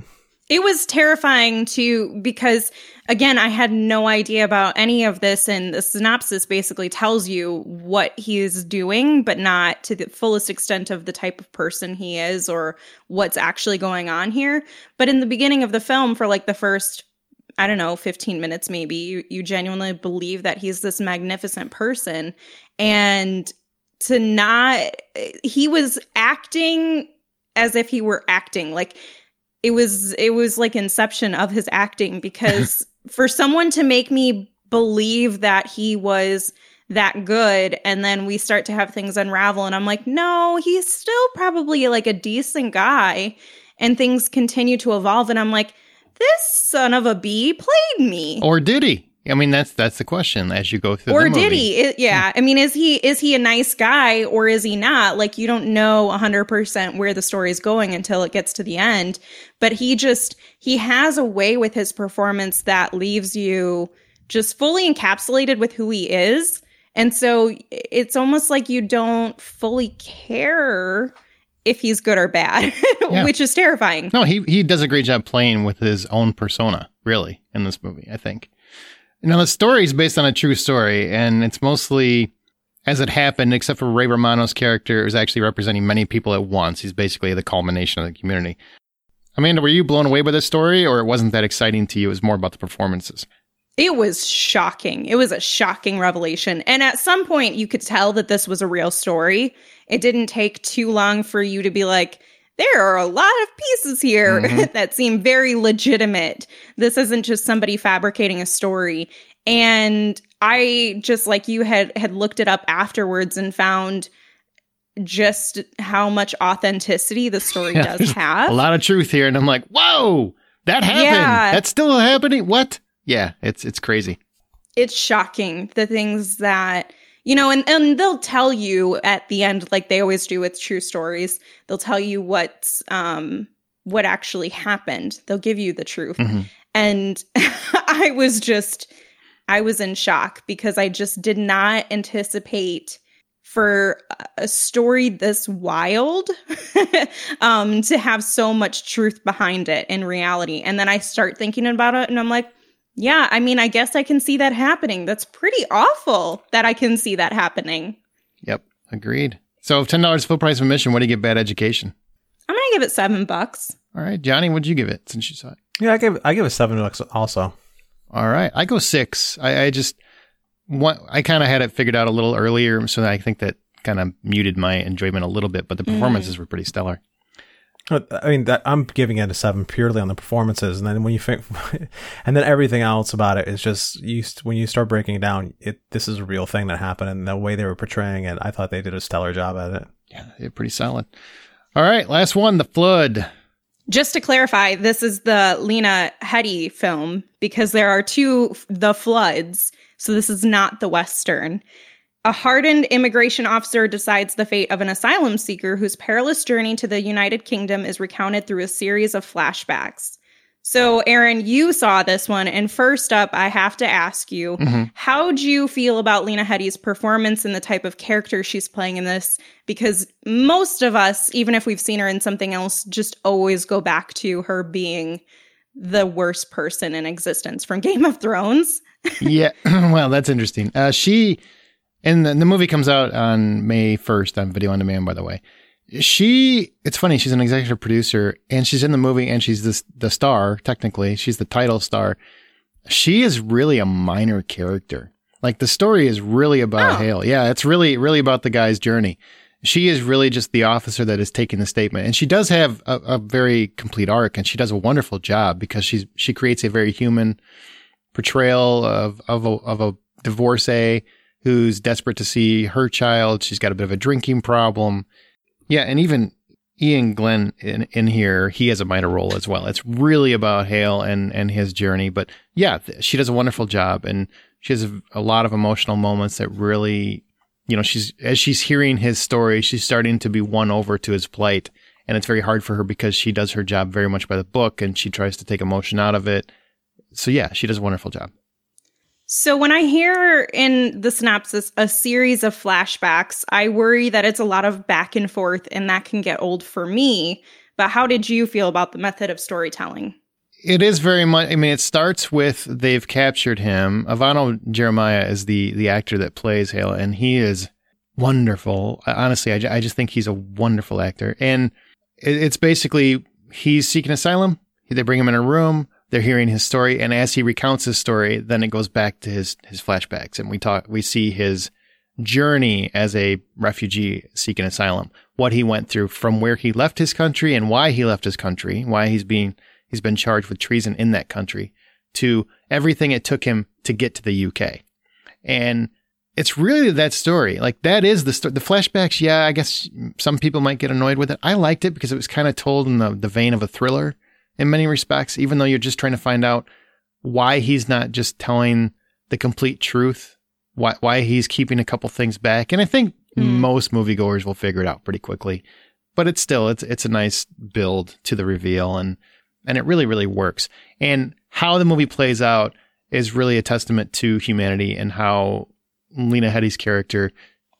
It was terrifying too, because again, I had no idea about any of this, and the synopsis basically tells you what he is doing, but not to the fullest extent of the type of person he is or what's actually going on here. But in the beginning of the film, for like the first, I don't know, fifteen minutes maybe, you, you genuinely believe that he's this magnificent person. And to not, he was acting as if he were acting like, It was it was like inception of his acting, because for someone to make me believe that he was that good, and then we start to have things unravel and I'm like, no, he's still probably like a decent guy, and things continue to evolve and I'm like, this son of a bee played me. Or did he? I mean, that's that's the question as you go through or the movie. Or did he? It, yeah. I mean, is he is he a nice guy or is he not? Like, you don't know one hundred percent where the story is going until it gets to the end. But he just, he has a way with his performance that leaves you just fully encapsulated with who he is. And so it's almost like you don't fully care if he's good or bad, yeah. which is terrifying. No, he, he does a great job playing with his own persona, really, in this movie, I think. Now, the story is based on a true story, and it's mostly as it happened, except for Ray Romano's character, is actually representing many people at once. He's basically the culmination of the community. Amanda, were you blown away by this story, or it wasn't that exciting to you? It was more about the performances. It was shocking. It was a shocking revelation. And at some point, you could tell that this was a real story. It didn't take too long for you to be like, there are a lot of pieces here mm-hmm. that seem very legitimate. This isn't just somebody fabricating a story. And I just, like you, had had looked it up afterwards and found just how much authenticity the story yeah, does have. A lot of truth here. And I'm like, whoa, that happened. Yeah. That's still happening. What? Yeah, it's it's crazy. It's shocking, the things that... You know, and, and they'll tell you at the end, like they always do with true stories, they'll tell you what's, um, what actually happened. They'll give you the truth. Mm-hmm. And I was just, I was in shock because I just did not anticipate for a story this wild um, to have so much truth behind it in reality. And then I start thinking about it and I'm like, yeah, I mean, I guess I can see that happening. That's pretty awful that I can see that happening. Yep, agreed. So ten dollars full price admission, what do you give Bad Education? I'm going to give it seven bucks. All right, Johnny, what'd you give it since you saw it? Yeah, I give I give it seven bucks also. All right, I go six. I, I just, want, I kind of had it figured out a little earlier, so I think that kind of muted my enjoyment a little bit, but the performances mm. were pretty stellar. I mean, that, I'm giving it a seven purely on the performances, and then when you think, and then everything else about it is just you. When you start breaking it down, it this is a real thing that happened, and the way they were portraying it, I thought they did a stellar job at it. Yeah, they're pretty solid. All right, last one, The Flood. Just to clarify, this is the Lena Headey film because there are two The Floods, so this is not the Western. A hardened immigration officer decides the fate of an asylum seeker whose perilous journey to the United Kingdom is recounted through a series of flashbacks. So, Aaron, you saw this one, and first up, I have to ask you, mm-hmm. how'd you feel about Lena Headey's performance and the type of character she's playing in this? Because most of us, even if we've seen her in something else, just always go back to her being the worst person in existence from Game of Thrones. Yeah, well, that's interesting. Uh, she... And the, the movie comes out on May first on Video On Demand, by the way. She, it's funny, she's an executive producer, and she's in the movie, and she's this, the star, technically. She's the title star. She is really a minor character. Like, the story is really about oh. Hale. Yeah, it's really, really about the guy's journey. She is really just the officer that is taking the statement. And she does have a, a very complete arc, and she does a wonderful job because she's she creates a very human portrayal of, of, a, of a divorcee who's desperate to see her child. She's got a bit of a drinking problem. Yeah, and even Ian Glenn in, in here, he has a minor role as well. It's really about Hale and, and his journey. But yeah, she does a wonderful job, and she has a, a lot of emotional moments that really, you know, she's as she's hearing his story, she's starting to be won over to his plight. And it's very hard for her because she does her job very much by the book, and she tries to take emotion out of it. So yeah, she does a wonderful job. So when I hear in the synopsis a series of flashbacks, I worry that it's a lot of back and forth, and that can get old for me. But how did you feel about the method of storytelling? It is very much. I mean, it starts with they've captured him. Ivano Jeremiah is the the actor that plays Hale, and he is wonderful. Honestly, I, I just think he's a wonderful actor. And it, it's basically he's seeking asylum. They bring him in a room. They're hearing his story, and as he recounts his story, then it goes back to his his flashbacks, and we talk. We see his journey as a refugee seeking asylum, what he went through from where he left his country and why he left his country, why he's being he's been charged with treason in that country, to everything it took him to get to the U K. And it's really that story. Like, that is the story. The flashbacks, yeah, I guess some people might get annoyed with it. I liked it because it was kind of told in the, the vein of a thriller in many respects, even though you're just trying to find out why he's not just telling the complete truth, why why he's keeping a couple things back. And I think mm. most moviegoers will figure it out pretty quickly. But it's still, it's it's a nice build to the reveal, and and it really, really works. And how the movie plays out is really a testament to humanity and how Lena Headey's character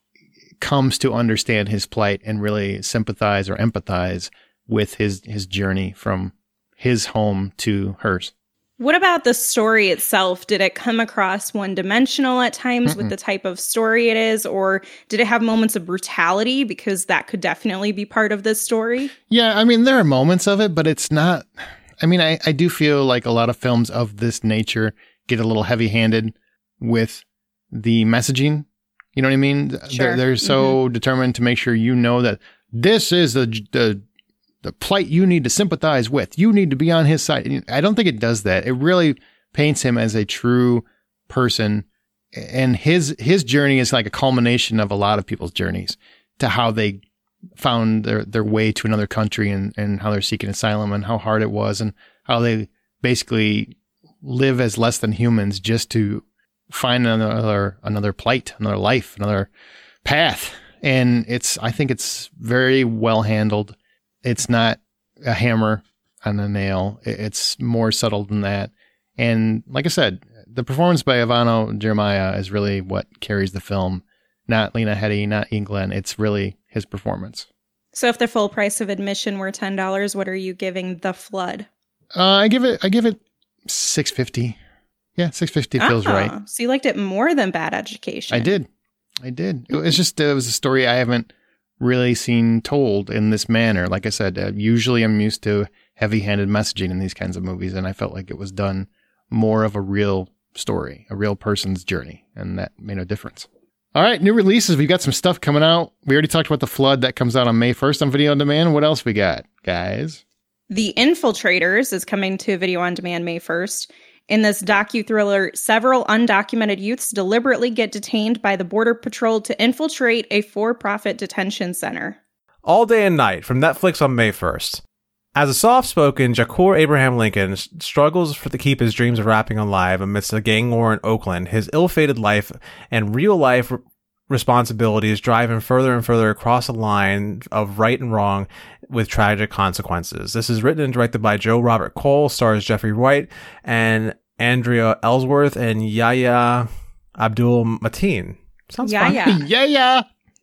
comes to understand his plight and really sympathize or empathize with his, his journey from his home to hers. What about the story itself? Did it come across one-dimensional at times Mm-mm. with the type of story it is, or did it have moments of brutality? Because that could definitely be part of this story. Yeah, I mean, there are moments of it, but it's not... I mean, I, I do feel like a lot of films of this nature get a little heavy-handed with the messaging. You know what I mean? Sure. They're, they're so mm-hmm. determined to make sure you know that this is the, the the plight you need to sympathize with. You need to be on his side. I don't think it does that. It really paints him as a true person, and his his journey is like a culmination of a lot of people's journeys to how they found their, their way to another country, and, and how they're seeking asylum, and how hard it was, and how they basically live as less than humans just to find another another plight, another life, another path. And it's I think it's very well handled. It's not a hammer on a nail. It's more subtle than that. And like I said, the performance by Ivano Jeremiah is really what carries the film. Not Lena Headey, not Ian Glenn. It's really his performance. So if the full price of admission were ten dollars, what are you giving The Flood? Uh, I give it I give it six fifty. Yeah, six fifty feels uh-huh. right. So you liked it more than Bad Education. I did. I did. It was just, it was a story I haven't really seen told in this manner. Like I said, uh, usually I'm used to heavy-handed messaging in these kinds of movies, and I felt like it was done more of a real story, a real person's journey, and that made a difference. All right, new releases. We've got some stuff coming out. We already talked about The Flood. That comes out on May first on Video On Demand. What else we got, guys? The Infiltrators is coming to Video On Demand May first. In this docu-thriller, several undocumented youths deliberately get detained by the Border Patrol to infiltrate a for-profit detention center. All Day and Night from Netflix on May first. As a soft-spoken, Shakur Abraham Lincoln struggles for to keep his dreams of rapping alive amidst a gang war in Oakland, his ill-fated life and real-life responsibilities drive him further and further across the line of right and wrong with tragic consequences. This is written and directed by Joe Robert Cole, stars Jeffrey Wright and Andrea Ellsworth and Yahya Abdul Mateen. Sounds Yahya. fun. Yeah,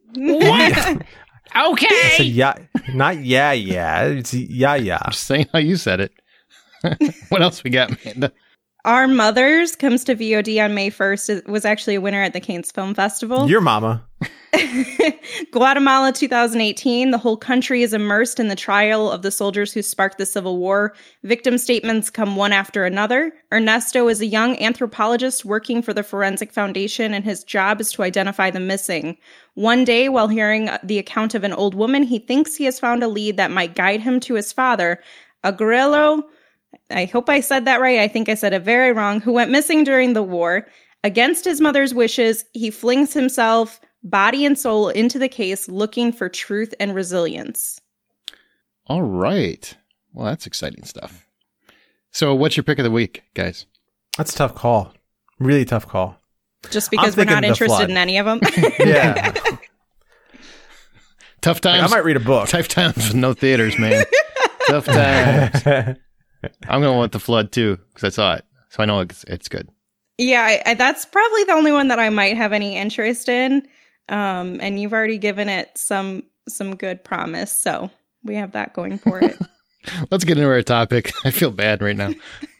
yeah. Okay. I said yeah, not yeah, yeah. It's Yahya. I'm just saying how you said it. What else we got, Amanda? Our Mothers comes to V O D on May first. It was actually a winner at the Cannes Film Festival. Your mama. Guatemala two thousand eighteen. The whole country is immersed in the trial of the soldiers who sparked the Civil War. Victim statements come one after another. Ernesto is a young anthropologist working for the Forensic Foundation, and his job is to identify the missing. One day, while hearing the account of an old woman, he thinks he has found a lead that might guide him to his father, Agrello. I hope I said that right. I think I said it very wrong. Who went missing during the war. Against his mother's wishes, he flings himself, body and soul, into the case, looking for truth and resilience. All right. Well, that's exciting stuff. So what's your pick of the week, guys? That's a tough call. Really tough call. Just because we're not interested in any of them? Yeah. Tough times. Like, I might read a book. Tough times with no theaters, man. Tough times. I'm going to want The Flood, too, because I saw it. So I know it's it's good. Yeah, I, I, that's probably the only one that I might have any interest in. Um, and you've already given it some some good promise. So we have that going for it. Let's get into our topic. I feel bad right now.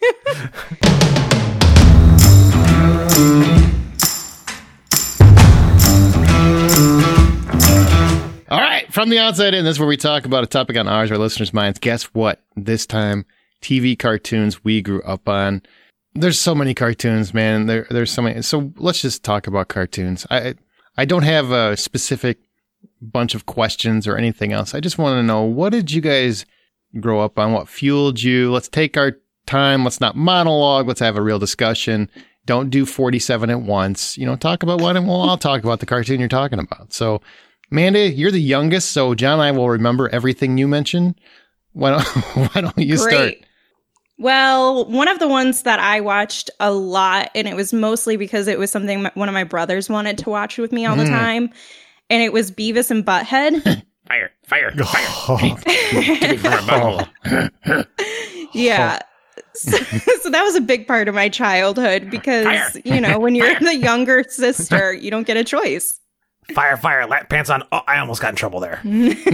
All right, from the outside in, this is where we talk about a topic on ours, our listeners' minds. Guess what? This time, T V cartoons we grew up on. There's so many cartoons, man. There, there's so many. So let's just talk about cartoons. I, I don't have a specific bunch of questions or anything else. I just want to know, what did you guys grow up on? What fueled you? Let's take our time. Let's not monologue. Let's have a real discussion. Don't do forty-seven at once. You know, talk about one, and we'll all talk about the cartoon you're talking about. So, Mandy, you're the youngest, so John and I will remember everything you mentioned. Why don't, why don't you Great. start? Well, one of the ones that I watched a lot, and it was mostly because it was something my, one of my brothers wanted to watch with me all the Mm. time, and it was Beavis and Butthead. Fire, fire, fire. Oh. Yeah. So, so that was a big part of my childhood because, you know, when you're the younger sister, you don't get a choice. Fire, fire, lap pants on. Oh, I almost got in trouble there.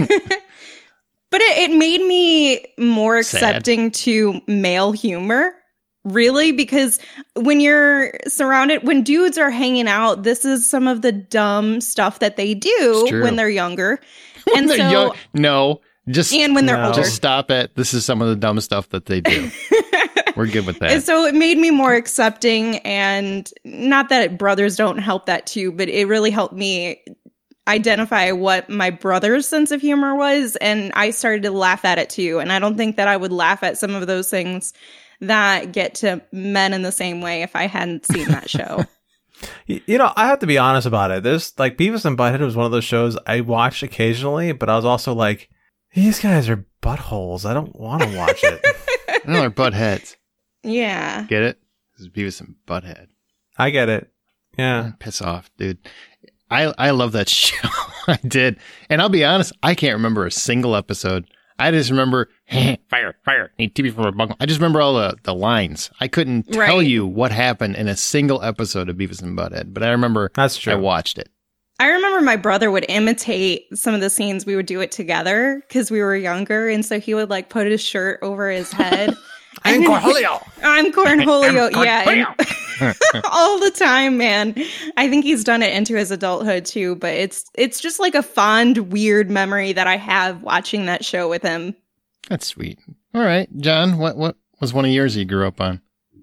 But it, it made me more Sad. accepting to male humor, really, because when you're surrounded, when dudes are hanging out, this is some of the dumb stuff that they do It's true. when they're younger. When And they're so, young, no, just and when they're No. older. just stop it. This is some of the dumb stuff that they do. We're good with And that. so it made me more accepting, and not that brothers don't help that too, but it really helped me identify what my brother's sense of humor was, and I started to laugh at it too. And I don't think that I would laugh at some of those things that get to men in the same way if I hadn't seen that show. Y- You know, I have to be honest about it. There's like Beavis and Butthead was one of those shows I watched occasionally, but I was also like, these guys are buttholes. I don't want to watch it. No, they're butt heads. Yeah. Get it? This is Beavis and Butthead. I get it. Yeah. Piss off, dude. I, I love that show. I did. And I'll be honest, I can't remember a single episode. I just remember, fire, fire, need T V for a bungle. I just remember all the, the lines. I couldn't tell Right. you what happened in a single episode of Beavis and Butthead, but I remember That's true. I watched it. I remember my brother would imitate some of the scenes. We would do it together because we were younger. And so he would like put his shirt over his head. I'm Cornholio. I'm Cornholio. I'm Yeah. and- all the time, man. I think he's done it into his adulthood too, but it's it's just like a fond, weird memory that I have watching that show with him. That's sweet. All right, John, what, what was one of yours you grew up on?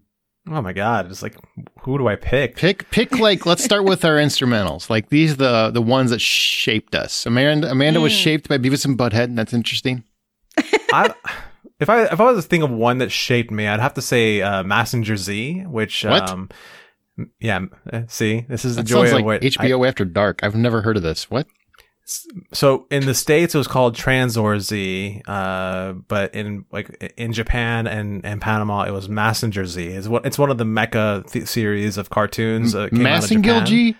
Oh my God. It's like, who do I pick? Pick, pick like, let's start with our instrumentals. Like these are the, the ones that shaped us. Amanda, Amanda was Mm. shaped by Beavis and Butthead, and that's interesting. I, if I if I was to think of one that shaped me, I'd have to say uh, Massinger Z, which What? um, yeah, uh, see, this is the That joy sounds of like what H B O After Dark. I've never heard of this. What? I- so in the States it was called Transor Z, uh, but in like in Japan and, and Panama it was Massinger Z. It's what it's one of the mecha th- series of cartoons. Uh, came out of Massingale Japan. G?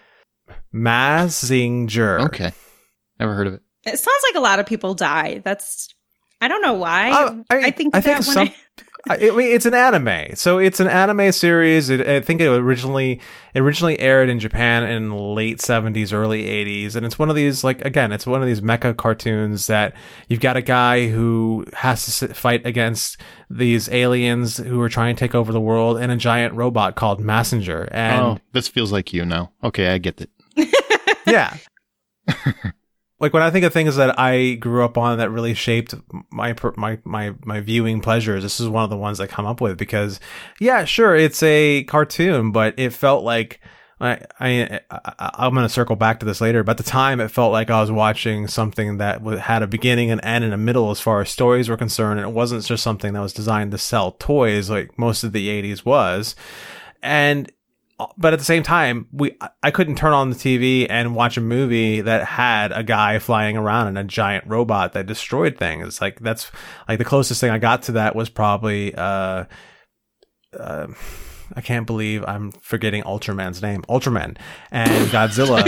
Massinger. Okay. Never heard of it. It sounds like a lot of people die. That's I don't know why. Uh, I, think that when some, I- I, I mean, it's an anime, so it's an anime series. It, I think it originally it originally aired in Japan in late seventies, early eighties, and it's one of these like again, it's one of these mecha cartoons that you've got a guy who has to sit, fight against these aliens who are trying to take over the world, and a giant robot called Massinger, and oh, this feels like you now. Okay, I get it. yeah. Like when I think of things that I grew up on that really shaped my per- my my my viewing pleasures, this is one of the ones I come up with because, yeah, sure, it's a cartoon, but it felt like I I, I I'm gonna circle back to this later. But at the time, it felt like I was watching something that w- had a beginning, an end, and a middle as far as stories were concerned, and it wasn't just something that was designed to sell toys like most of the eighties was, and. But at the same time, we I couldn't turn on the T V and watch a movie that had a guy flying around in a giant robot that destroyed things. Like that's like the closest thing I got to that was probably uh, uh I can't believe I'm forgetting Ultraman's name, Ultraman and Godzilla.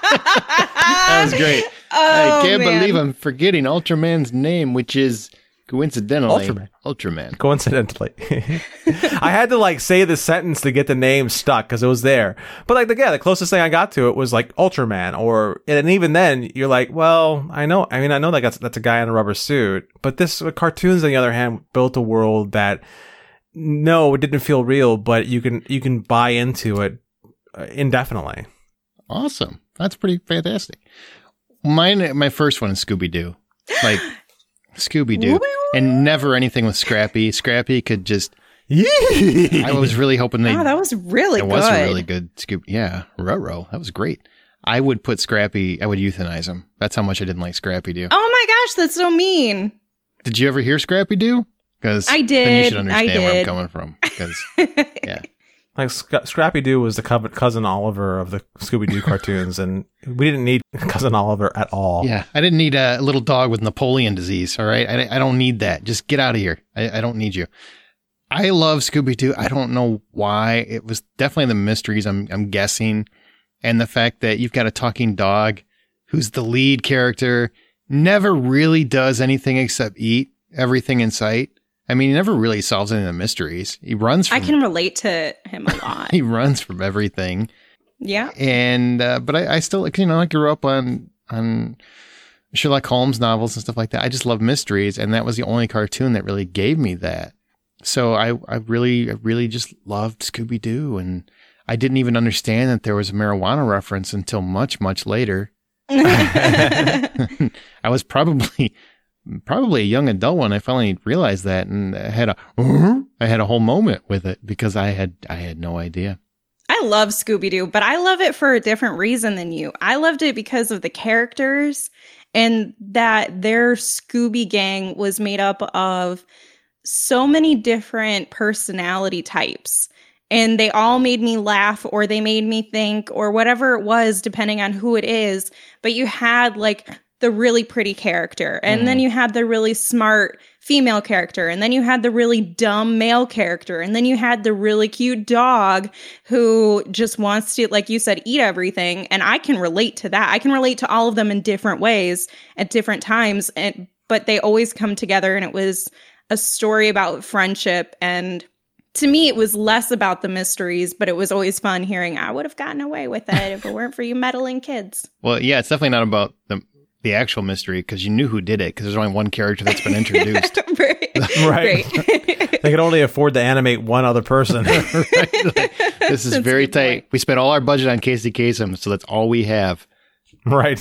That was great. Oh, I can't man. believe I'm forgetting Ultraman's name, which is Coincidentally, Ultraman. Ultraman. Coincidentally. I had to like say the sentence to get the name stuck because it was there. But like, the, yeah, the closest thing I got to it was like Ultraman. Or, and even then, you're like, well, I know, I mean, I know that that's, that's a guy in a rubber suit. But this, uh, cartoons, on the other hand, built a world that, no, it didn't feel real, but you can, you can buy into it uh, indefinitely. Awesome. That's pretty fantastic. Mine, my first one is Scooby-Doo. Like, Scooby-Doo. And never anything with Scrappy. Scrappy could just... I was really hoping they... Oh, that was really it good. It was a really good Scooby... Yeah, Ruh-Roh. That was great. I would put Scrappy... I would euthanize him. That's how much I didn't like Scrappy-Doo. Oh my gosh, that's so mean. Did you ever hear Scrappy-Doo? Because I did. Then you should understand I did. where I'm coming from. Because, yeah. Like, Sc- Scrappy-Doo was the co- cousin Oliver of the Scooby-Doo cartoons, and we didn't need cousin Oliver at all. Yeah, I didn't need a little dog with Napoleon disease, all right? I, I don't need that. Just get out of here. I, I don't need you. I love Scooby-Doo. I don't know why. It was definitely the mysteries, I'm, I'm guessing, and the fact that you've got a talking dog who's the lead character, never really does anything except eat everything in sight. I mean, he never really solves any of the mysteries. He runs from... I can relate to him a lot. He runs from everything. Yeah. And, uh, but I, I still, you know, I grew up on, on Sherlock Holmes novels and stuff like that. I just love mysteries. And that was the only cartoon that really gave me that. So I, I really, I really just loved Scooby-Doo. And I didn't even understand that there was a marijuana reference until much, much later. I was probably... Probably a young adult when I finally realized that, and I had a uh, I had a whole moment with it because I had I had no idea. I love Scooby-Doo, but I love it for a different reason than you. I loved it because of the characters and that their Scooby Gang was made up of so many different personality types. And they all made me laugh, or they made me think, or whatever it was, depending on who it is. But you had like the really pretty character, and mm. then you had the really smart female character, and then you had the really dumb male character, and then you had the really cute dog who just wants to, like you said, eat everything. And I can relate to that. I can relate to all of them in different ways at different times, and but they always come together, and it was a story about friendship. And to me, it was less about the mysteries, but it was always fun hearing, I would have gotten away with it if it weren't for you meddling kids. Well, yeah, it's definitely not about the the actual mystery, because you knew who did it, because there's only one character that's been introduced. right. right. They could only afford to animate one other person. right. Like, this is that's very tight. Point. We spent all our budget on Casey Kasem, so that's all we have. Right.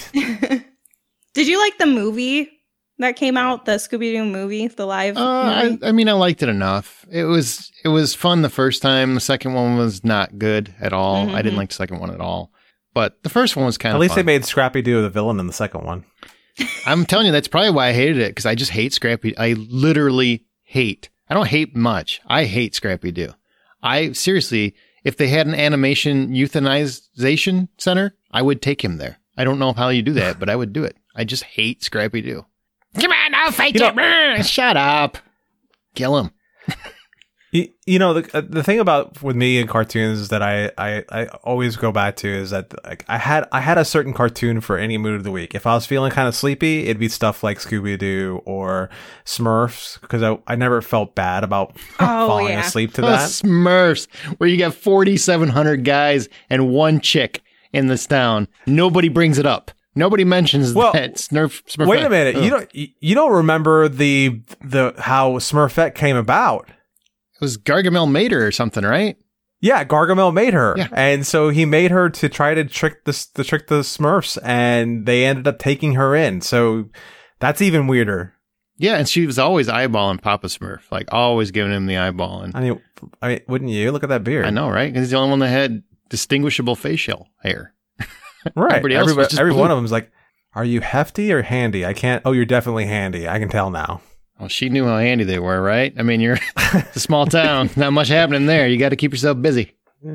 Did you like the movie that came out, the Scooby-Doo movie, the live uh, movie? I, I mean, I liked it enough. It was it was fun the first time. The second one was not good at all. Mm-hmm. I didn't like the second one at all. But the first one was kind of At least fun. They made Scrappy-Doo the villain in the second one. I'm telling you, that's probably why I hated it, because I just hate Scrappy. I literally hate. I don't hate much. I hate Scrappy-Doo. I, seriously, if they had an animation euthanization center, I would take him there. I don't know how you do that, but I would do it. I just hate Scrappy-Doo. Come on, I'll fight you. you. Shut up. Kill him. You, you know, the the thing about with me and cartoons that I, I, I always go back to is that like I had I had a certain cartoon for any mood of the week. If I was feeling kind of sleepy, it'd be stuff like Scooby-Doo or Smurfs, because I, I never felt bad about oh, falling yeah. asleep to oh, that. Smurfs, where you got forty-seven hundred guys and one chick in this town. Nobody brings it up. Nobody mentions well, that Smurf. Smurfette. Wait a minute, Ugh. you don't you don't remember the the how Smurfette came about? It was Gargamel made her or something, right? Yeah, Gargamel made her, yeah. and so he made her to try to trick the to trick the Smurfs, and they ended up taking her in. So that's even weirder. Yeah, and she was always eyeballing Papa Smurf, like always giving him the eyeball. And I mean, I mean, wouldn't you look at that beard? I know, right? Because he's the only one that had distinguishable facial hair. Right. Everybody else every was just every blue. one of them's like, "Are you hefty or handy?" I can't. Oh, you're definitely handy. I can tell now. Well, she knew how handy they were, right? I mean, you're it's a small town, not much happening there. You got to keep yourself busy.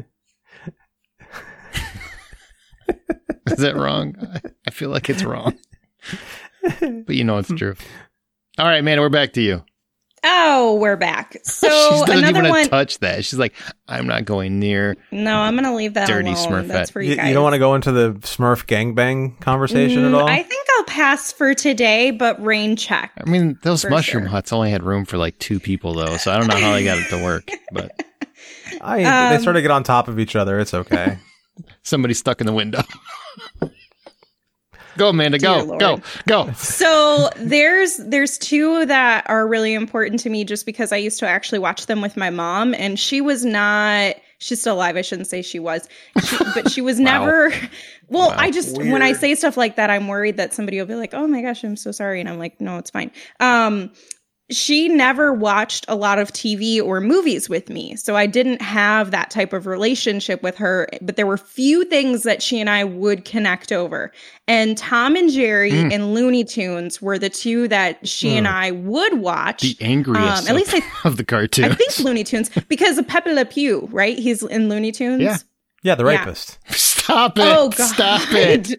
Is that wrong? I feel like it's wrong, but you know it's true. All right, man, we're back to you. Oh, we're back. So she doesn't another even one. touch that. She's like, I'm not going near. No, I'm going to leave that dirty alone. Smurfette. That's for you, you guys. You don't want to go into the Smurf gangbang conversation mm, at all? I think I'll pass for today, but rain check. I mean, those For mushroom sure. huts only had room for like two people, though, so I don't know how they got it to work. But I, Um, they sort of get on top of each other. It's okay. somebody's stuck in the window. Go, Amanda. Dear Go, Lord. go, go. So there's there's two that are really important to me just because I used to actually watch them with my mom, and she was not. She's still alive. I shouldn't say she was, she, but she was Wow. never. Well, Wow. I just when I Weird. say stuff like that, I'm worried that somebody will be like, "Oh my gosh, I'm so sorry," and I'm like, "No, it's fine." Um, she never watched a lot of T V or movies with me, so I didn't have that type of relationship with her. But there were few things that she and I would connect over, and Tom and Jerry Mm. and Looney Tunes were the two that she and I would watch. The angriest Um, at least of, I, of the cartoons. I think Looney Tunes because of Pepe Le Pew, right? He's in Looney Tunes. Yeah. Yeah, the Yeah. rapist. Stop it. Oh God! Stop it.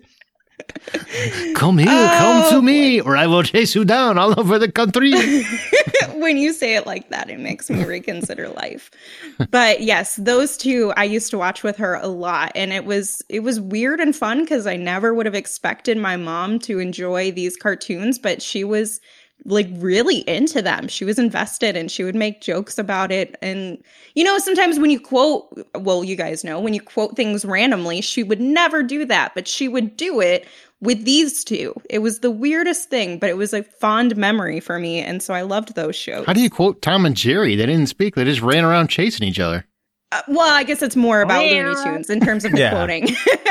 Come here, come Oh, to me, or I will chase you down all over the country. When you say it like that, it makes me reconsider life. But yes, those two I used to watch with her a lot, and it was it was weird and fun because I never would have expected my mom to enjoy these cartoons, but she was like really into them. She was invested and she would make jokes about it. And you know, sometimes when you quote, well, you guys know, when you quote things randomly, she would never do that, but she would do it with these two. It was the weirdest thing, but it was a fond memory for me. And so I loved those shows. How do you quote Tom and Jerry? They didn't speak. They just ran around chasing each other. Uh, well, I guess it's more about Looney Tunes in terms of the Yeah. quoting.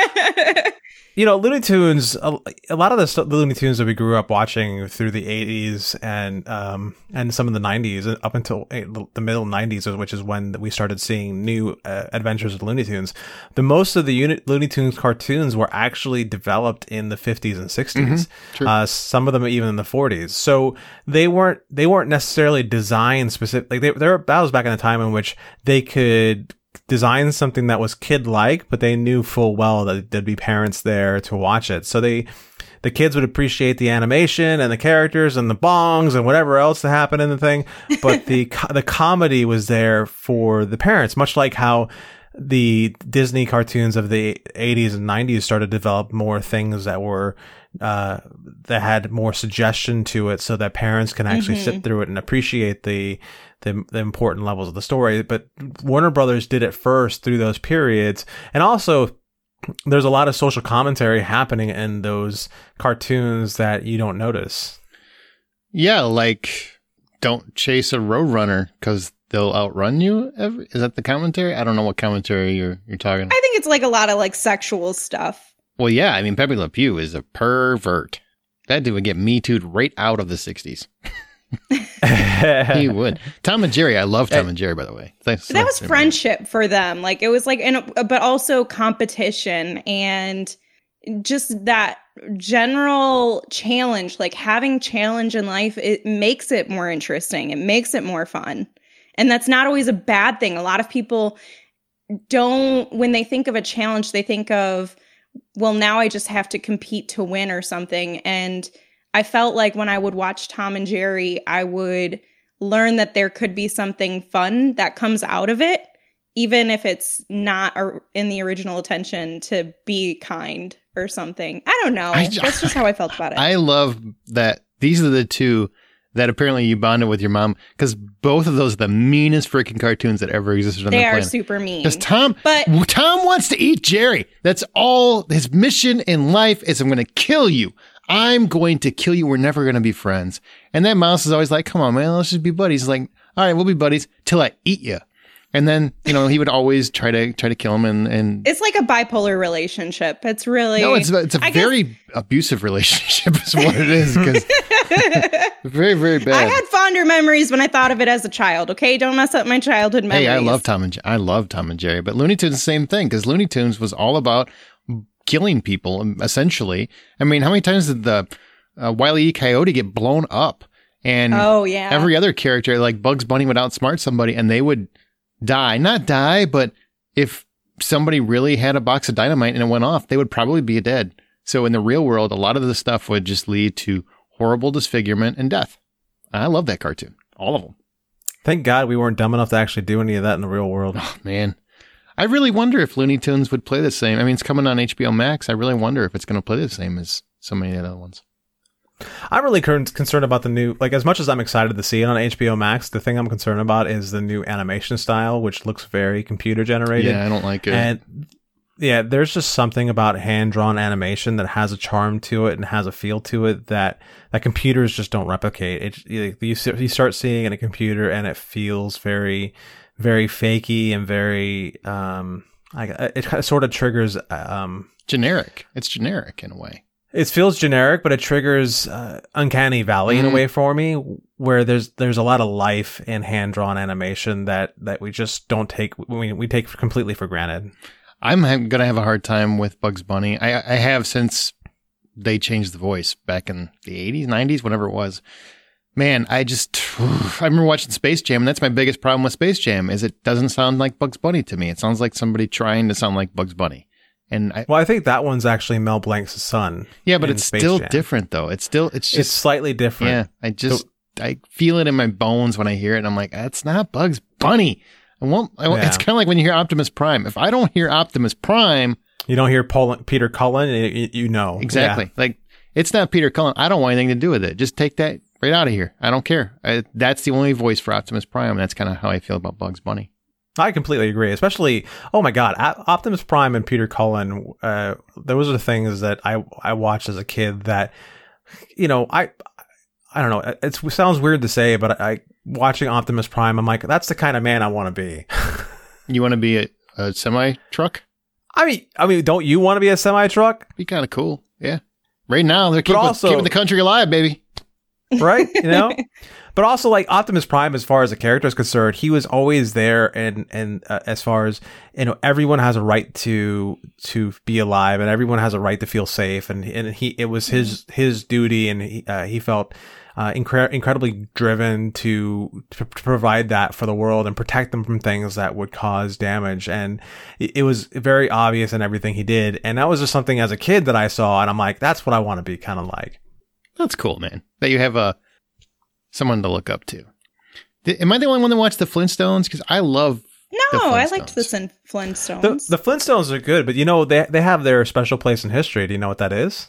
You know, Looney Tunes, a, a lot of the, st- the Looney Tunes that we grew up watching through the eighties and um, and some of the nineties, up until eh, the middle nineties, which is when we started seeing new uh, adventures of Looney Tunes. The most of the uni- Looney Tunes cartoons were actually developed in the fifties and sixties. true. Uh, some of them even in the forties. So they weren't they weren't necessarily designed specific. Like they, they were, that was back in a time in which they could design something that was kid-like, but they knew full well that there'd be parents there to watch it. So they, the kids would appreciate the animation and the characters and the bongs and whatever else that happened in the thing. But the co- the comedy was there for the parents, much like how the Disney cartoons of the eighties and nineties started to develop more things that were uh that had more suggestion to it, so that parents can actually sit through it and appreciate the, the the important levels of the story. But Warner Brothers did it first through those periods, and also there's a lot of social commentary happening in those cartoons that you don't notice. Yeah, like don't chase a roadrunner because they'll outrun you. Every, is that the commentary? I don't know what commentary you're you're talking. I think it's like a lot of like sexual stuff. Well, yeah, I mean Pepe Le Pew is a pervert. That dude would get me too'd right out of the sixties. He would. Tom and Jerry, I love Tom and Jerry, by the way. Thanks. That was friendship for them. Like it was like, and but also competition and just that general challenge. Like having challenge in life, it makes it more interesting. It makes it more fun, and that's not always a bad thing. A lot of people don't, when they think of a challenge, they think of, well, now I just have to compete to win or something. And I felt like when I would watch Tom and Jerry, I would learn that there could be something fun that comes out of it, even if it's not a, in the original intention to be kind or something. I don't know. I- That's just how I felt about it. I love that these are the two that apparently you bonded with your mom, because both of those are the meanest freaking cartoons that ever existed on they the are planet. super mean. Because Tom, But- Tom wants to eat Jerry. That's all his mission in life is. I'm going to kill you. I'm going to kill you. We're never going to be friends. And that mouse is always like, come on, man, let's just be buddies. He's like, all right, we'll be buddies till I eat you. And then, you know, he would always try to try to kill him. And, and It's like a bipolar relationship. It's really no, it's, it's a I guess- very abusive relationship is what it is. Because very, very bad. I had fonder memories when I thought of it as a child. Okay, don't mess up my childhood memories. Hey, I love Tom and Jer- I love Tom and Jerry, but Looney Tunes the same thing, because Looney Tunes was all about killing people, um, essentially. I mean, how many times did the uh, Wile E. Coyote get blown up? And Oh yeah. every other character, like Bugs Bunny, would outsmart somebody, and they would die. Not die, but if somebody really had a box of dynamite and it went off, they would probably be dead. So in the real world, a lot of the stuff would just lead to horrible disfigurement and death. I love that cartoon. All of them. Thank God we weren't dumb enough to actually do any of that in the real world. Oh, man. I really wonder if Looney Tunes would play the same. I mean, it's coming on H B O Max. I really wonder if it's going to play the same as so many of the other ones. I'm really con- concerned about the new, like, as much as I'm excited to see it on H B O Max, the thing I'm concerned about is the new animation style, which looks very computer generated. Yeah, I don't like it. And yeah, there's just something about hand-drawn animation that has a charm to it and has a feel to it that, that computers just don't replicate. It, you, you start seeing it in a computer and it feels very, very fakey and very, um, like, it sort of triggers, um, generic. It's generic in a way. It feels generic, but it triggers uh, Uncanny Valley mm-hmm. in a way for me, where there's there's a lot of life in hand drawn animation that, that we just don't take we we take completely for granted. I'm gonna have a hard time with Bugs Bunny. I I have since they changed the voice back in the eighties, nineties, whatever it was. Man, I just I remember watching Space Jam, and that's my biggest problem with Space Jam is it doesn't sound like Bugs Bunny to me. It sounds like somebody trying to sound like Bugs Bunny. And I, well, I think that one's actually Mel Blanc's son. Yeah, but it's Space still Jam. Different, though. It's still, it's just it's slightly different. Yeah, I just, so, I feel it in my bones when I hear it, and I'm like, that's not Bugs Bunny. I won't. I won't yeah. It's kind of like when you hear Optimus Prime. If I don't hear Optimus Prime, you don't hear Paul, Peter Cullen, you, you know exactly. Yeah. Like it's not Peter Cullen. I don't want anything to do with it. Just take that right out of here. I don't care. I, that's the only voice for Optimus Prime, and that's kind of how I feel about Bugs Bunny. I completely agree, especially, oh my God, Optimus Prime and Peter Cullen, uh, those are the things that I, I watched as a kid that, you know, I, I don't know, it's, it sounds weird to say, but I, watching Optimus Prime, I'm like, that's the kind of man I want to be. You want to be a, a semi-truck? I mean, I mean, don't you want to be a semi-truck? Be kind of cool, yeah. Right now, they're keeping, also, keeping the country alive, baby. Right, you know? But also, like, Optimus Prime, as far as a character is concerned, he was always there, and and uh, as far as, you know, everyone has a right to to be alive, and everyone has a right to feel safe, and and he it was his his duty, and he uh, he felt uh, incre- incredibly driven to, to to provide that for the world and protect them from things that would cause damage, and it, it was very obvious in everything he did, and that was just something as a kid that I saw, and I'm like, that's what I want to be kind of like. That's cool, man. That you have a someone to look up to. Th- Am I the only one that watched the Flintstones? Because I love. No, I liked the Sin- Flintstones. The, the Flintstones are good, but you know they they have their special place in history. Do you know what that is?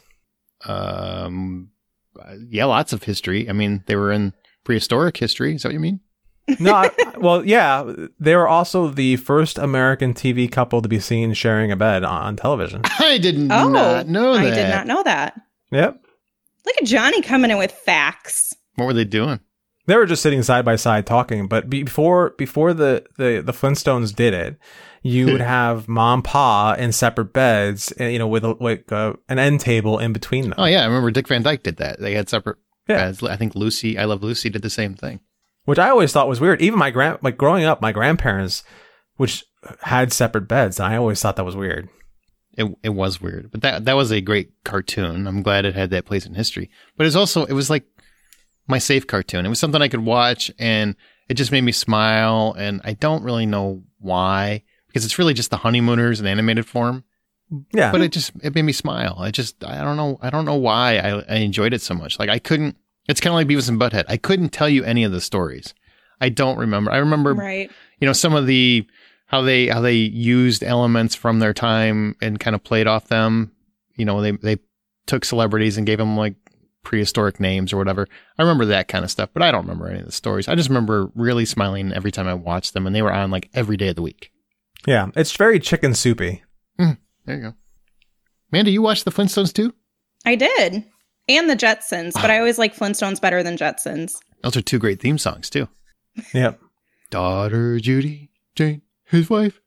Um, yeah, lots of history. I mean, they were in prehistoric history. Is that what you mean? No, I, well, yeah, they were also the first American T V couple to be seen sharing a bed on, on television. I did oh, not know that. I did not know that. Yep. Look at Johnny coming in with facts. What were they doing? They were just sitting side by side talking. But before before the, the, the Flintstones did it, you would have mom, pa in separate beds, and, you know, with, a, with uh, an end table in between them. Oh yeah, I remember Dick Van Dyke did that. They had separate yeah. beds. I think Lucy, I Love Lucy, did the same thing. Which I always thought was weird. Even my grand, like growing up, my grandparents, which had separate beds, and I always thought that was weird. It it was weird, but that that was a great cartoon. I'm glad it had that place in history. But it's also it was like my safe cartoon. It was something I could watch, and it just made me smile. And I don't really know why, because it's really just the Honeymooners in animated form. Yeah, but it just it made me smile. I just I don't know I don't know why I, I enjoyed it so much. Like I couldn't. It's kind of like Beavis and Butthead. I couldn't tell you any of the stories. I don't remember. I remember, right. you know, some of the. How they how they used elements from their time and kind of played off them. You know, they they took celebrities and gave them like prehistoric names or whatever. I remember that kind of stuff, but I don't remember any of the stories. I just remember really smiling every time I watched them, and they were on like every day of the week. Yeah, it's very chicken soupy. Mm, there you go. Amanda, you watched the Flintstones too? I did. And the Jetsons, but I always like Flintstones better than Jetsons. Those are two great theme songs too. Yep. Daughter Judy, Jane. His wife.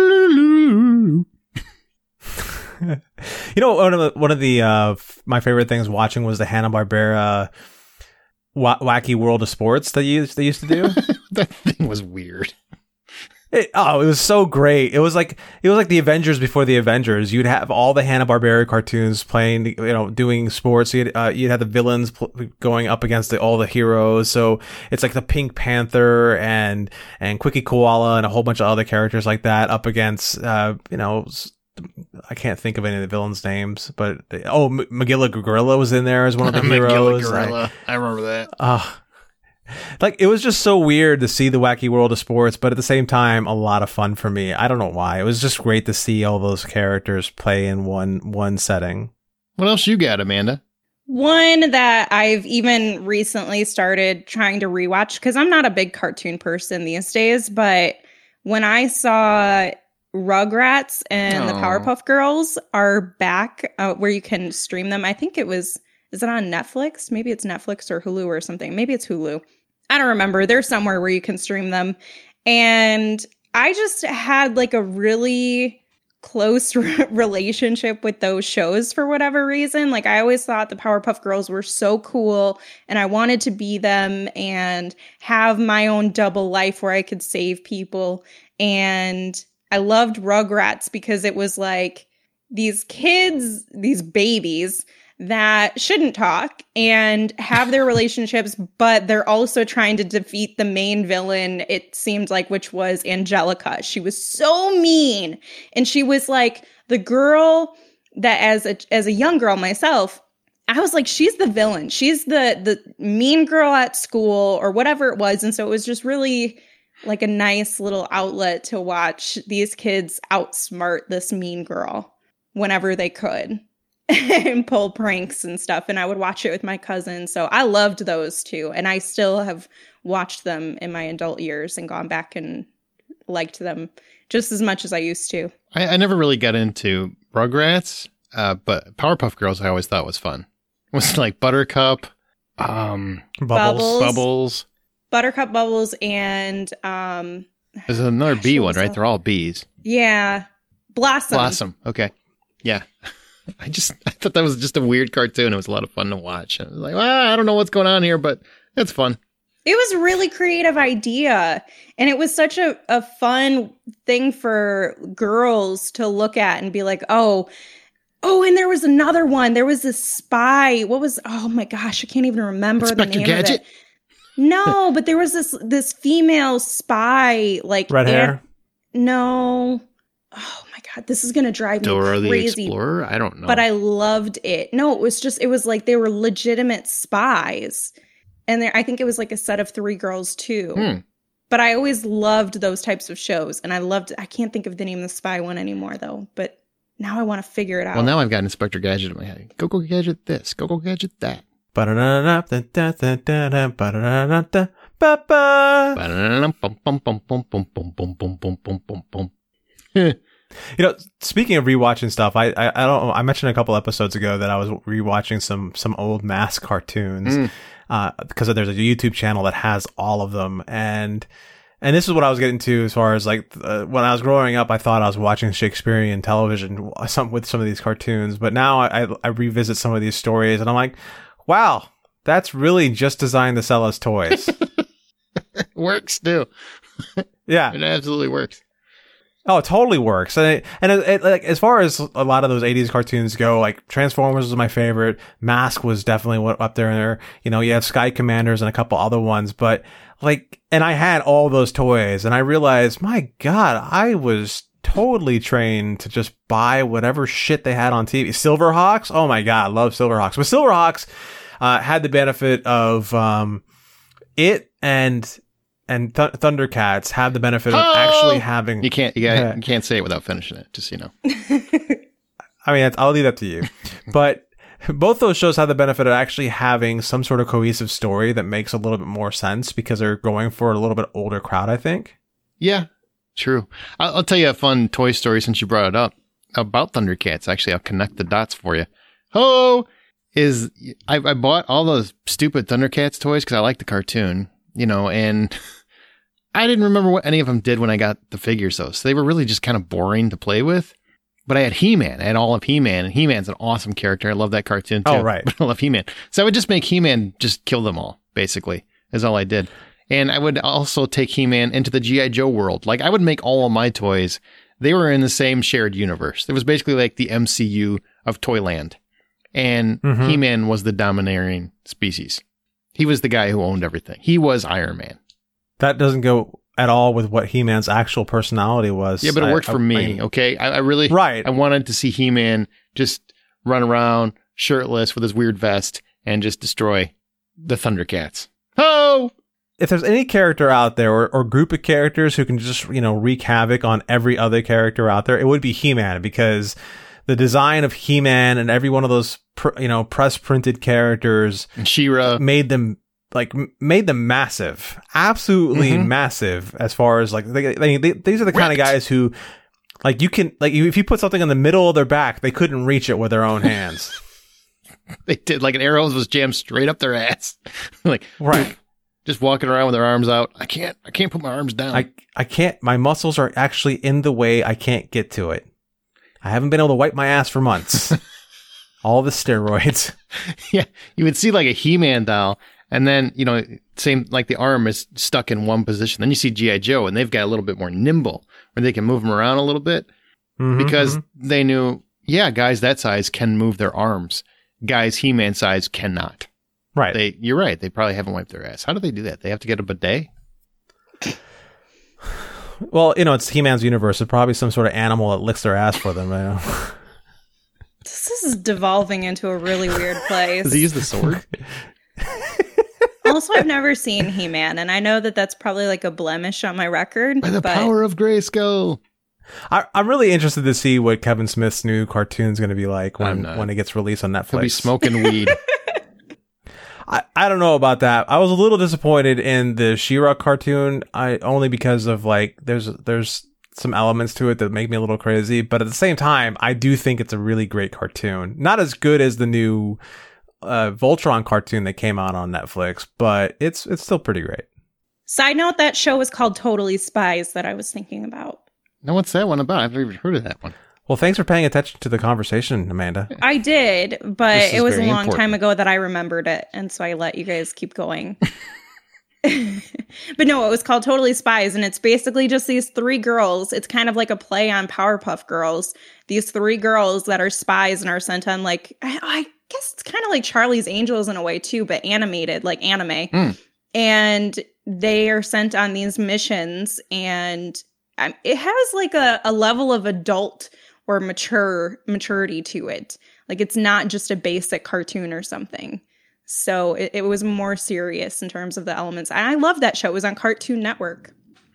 You know, one of the, one of the uh, f- my favorite things watching was the Hanna-Barbera wa- Wacky World of Sports that you they used to do. That thing was weird. It, oh, it was so great. It was like it was like the Avengers before the Avengers. You'd have all the Hanna-Barbera cartoons playing, you know, doing sports. You'd uh, you'd have the villains pl- going up against the, all the heroes. So it's like the Pink Panther and and Quickie Koala and a whole bunch of other characters like that up against, uh, you know, I can't think of any of the villains' names, but they, oh, M- Magilla Gorilla was in there as one of the heroes. Magilla Gorilla, I, I remember that. Ah. Uh, Like, it was just so weird to see the Wacky World of Sports, but at the same time, a lot of fun for me. I don't know why. It was just great to see all those characters play in one one setting. What else you got, Amanda? One that I've even recently started trying to rewatch, because I'm not a big cartoon person these days, but when I saw Rugrats and the Aw. Powerpuff Girls are back, uh, where you can stream them. I think it was, is it on Netflix? Maybe it's Netflix or Hulu or something. Maybe it's Hulu. I don't remember. There's somewhere where you can stream them. And I just had like a really close re- relationship with those shows for whatever reason. Like I always thought the Powerpuff Girls were so cool and I wanted to be them and have my own double life where I could save people. And I loved Rugrats because it was like these kids, these babies that shouldn't talk and have their relationships, but they're also trying to defeat the main villain, it seemed like, which was Angelica. She was so mean. And she was like the girl that as a as a young girl myself, I was like, she's the villain. She's the the mean girl at school or whatever it was. And so it was just really like a nice little outlet to watch these kids outsmart this mean girl whenever they could. And pull pranks and stuff. And I would watch it with my cousin. So I loved those two. And I still have watched them in my adult years and gone back and liked them just as much as I used to. I, I never really got into Rugrats, uh, but Powerpuff Girls I always thought was fun. It was like Buttercup, um, Bubbles. Bubbles. Buttercup, Bubbles, and um, There's another gosh, bee what one, was right? that? They're all bees. Yeah. Blossom. Blossom. Okay. Yeah. I just I thought that was just a weird cartoon. It was a lot of fun to watch. I was like, well, I don't know what's going on here, but it's fun. It was a really creative idea. And it was such a, a fun thing for girls to look at and be like, oh, oh, and there was another one. There was this spy. What was, oh my gosh, I can't even remember Inspector the name Gadget? of it. No, but there was this this female spy, like Red hair? Aunt, no. Oh my God, this is gonna drive Dora me the crazy. Explorer? I don't know. But I loved it. No, it was just, it was like they were legitimate spies. And there, I think it was like a set of three girls too. Hmm. But I always loved those types of shows. And I loved, I can't think of the name of the spy one anymore though. But now I want to figure it out. Well, now I've got Inspector Gadget in my head. Go, go, Gadget this. Go, go, Gadget that. You know, speaking of rewatching stuff, I, I I don't I mentioned a couple episodes ago that I was rewatching some some old Mask cartoons Mm. uh, because there's a YouTube channel that has all of them, and and this is what I was getting to as far as like uh, when I was growing up, I thought I was watching Shakespearean television some with some of these cartoons, but now I I revisit some of these stories and I'm like, wow, that's really just designed to sell us toys. Works too. Yeah. It absolutely works. Oh, it totally works. And it, and it, it, like as far as a lot of those eighties cartoons go, like Transformers was my favorite. Mask was definitely what up there. And there, you know, you have Sky Commanders and a couple other ones, but like, and I had all those toys, and I realized, my God, I was totally trained to just buy whatever shit they had on T V. Silverhawks, oh my God, I love Silverhawks. But Silverhawks uh, had the benefit of um, it and. And Th- Thundercats have the benefit of Oh! actually having. You can't. You, got, you can't say it without finishing it. Just so you know. I mean, I'll leave that to you. But both those shows have the benefit of actually having some sort of cohesive story that makes a little bit more sense because they're going for a little bit older crowd, I think. Yeah, true. I'll, I'll tell you a fun toy story since you brought it up about Thundercats. Actually, I'll connect the dots for you. Oh, is I, I bought all those stupid Thundercats toys because I like the cartoon, you know, and. I didn't remember what any of them did when I got the figures, though. So they were really just kind of boring to play with. But I had He-Man. I had all of He-Man, and He-Man's an awesome character. I love that cartoon, too. Oh, right. But I love He-Man. So I would just make He-Man just kill them all, basically, is all I did. And I would also take He-Man into the G I. Joe world. Like, I would make all of my toys. They were in the same shared universe. It was basically like the M C U of Toyland. And Mhm. He-Man was the domineering species. He was the guy who owned everything. He was Iron Man. That doesn't go at all with what He-Man's actual personality was. Yeah, but it I- worked I- for me, I- okay? I, I really, Right. I wanted to see He-Man just run around shirtless with his weird vest and just destroy the Thundercats. Oh! If there's any character out there or, or group of characters who can just, you know, wreak havoc on every other character out there, it would be He-Man because the design of He-Man and every one of those, pr- you know, press printed characters, And She-Ra. made them like m- made them massive, absolutely Mhm. massive. As far as like they, they, they, these are the kind of Wrecked. guys who, like, you can like you, if you put something in the middle of their back, they couldn't reach it with their own hands. They did like an arrow was jammed straight up their ass. Like, Right. just walking around with their arms out. I can't, I can't put my arms down. I I can't. My muscles are actually in the way. I can't get to it. I haven't been able to wipe my ass for months. All the steroids. Yeah, you would see like a He-Man doll, and then, you know, same like the arm is stuck in one position. Then you see G I. Joe, and they've got a little bit more nimble, where they can move them around a little bit, Mhm, because mhm. they knew, yeah, guys that size can move their arms. Guys He-Man size cannot. Right. They, you're right. They probably haven't wiped their ass. How do they do that? They have to get a bidet. Well, you know, it's He-Man's universe. It's probably some sort of animal that licks their ass for them. You know? This is devolving into a really weird place. Does he use the sword? Also, I've never seen He-Man, and I know that that's probably like a blemish on my record. By the but power of Grayskull. I, I'm really interested to see what Kevin Smith's new cartoon's going to be like I'm when, not. when it gets released on Netflix. He'll be smoking weed. I, I don't know about that. I was a little disappointed in the She-Ra cartoon. I only because of like there's there's some elements to it that make me a little crazy, but at the same time, I do think it's a really great cartoon. Not as good as the new uh, Voltron cartoon that came out on Netflix, but it's it's still pretty great. Side note, that show was called Totally Spies that I was thinking about. Now, what's that one about? I've never even heard of that one. Well, thanks for paying attention to the conversation, Amanda. I did, but This is it was a very long important. time ago that I remembered it, and so I let you guys keep going. But no, it was called Totally Spies, and it's basically just these three girls. It's kind of like a play on Powerpuff Girls. These three girls that are spies and are sent on, like, I, I guess it's kind of like Charlie's Angels in a way too, but animated, like anime. Mm. And they are sent on these missions, and um, it has like a, a level of adult or mature maturity to it. Like, it's not just a basic cartoon or something. So it, it was more serious in terms of the elements. And I love that show. It was on Cartoon Network.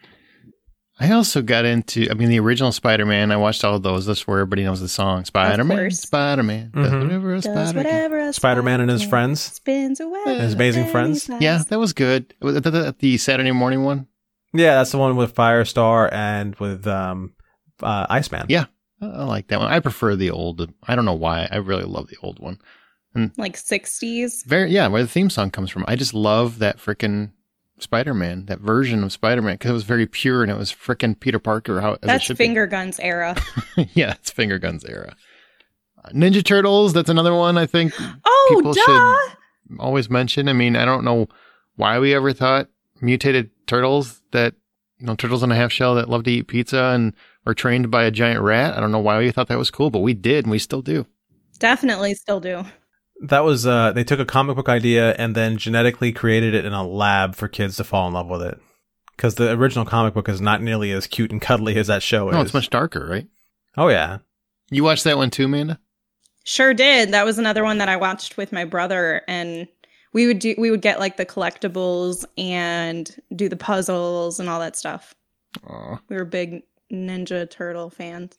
I also got into, I mean, the original Spider-Man. I watched all of those. That's where everybody knows the song. Spider-Man, course. Spider-Man, does Mhm. whatever a Does spider can. whatever a Spider-Man and his spider friends? can, spins away. His amazing friends? Yeah, that was good. Was that the, the Saturday morning one? Yeah, that's the one with Firestar and with um, uh, Iceman. Yeah. I I like that one. I prefer the old. I don't know why. I really love the old one. Like sixties. Very, yeah, where the theme song comes from. I just love that frickin' Spider-Man, that version of Spider-Man, because it was very pure and it was frickin' Peter Parker. How as it That's should Finger Guns era. be. Yeah, it's Finger Guns era. Uh, Ninja Turtles. That's another one I think Oh, people duh! should always mention. I mean, I don't know why we ever thought mutated turtles that, you know, turtles in a half shell that love to eat pizza and are trained by a giant rat. I don't know why we thought that was cool, but we did, and we still do. Definitely still do. That was, uh, they took a comic book idea and then genetically created it in a lab for kids to fall in love with it. Because the original comic book is not nearly as cute and cuddly as that show No, is. it's much darker, right? Oh, yeah. You watched that one too, Amanda? Sure did. That was another one that I watched with my brother, and we would do we would get like the collectibles and do the puzzles and all that stuff. Aw. We were big Ninja Turtle fans.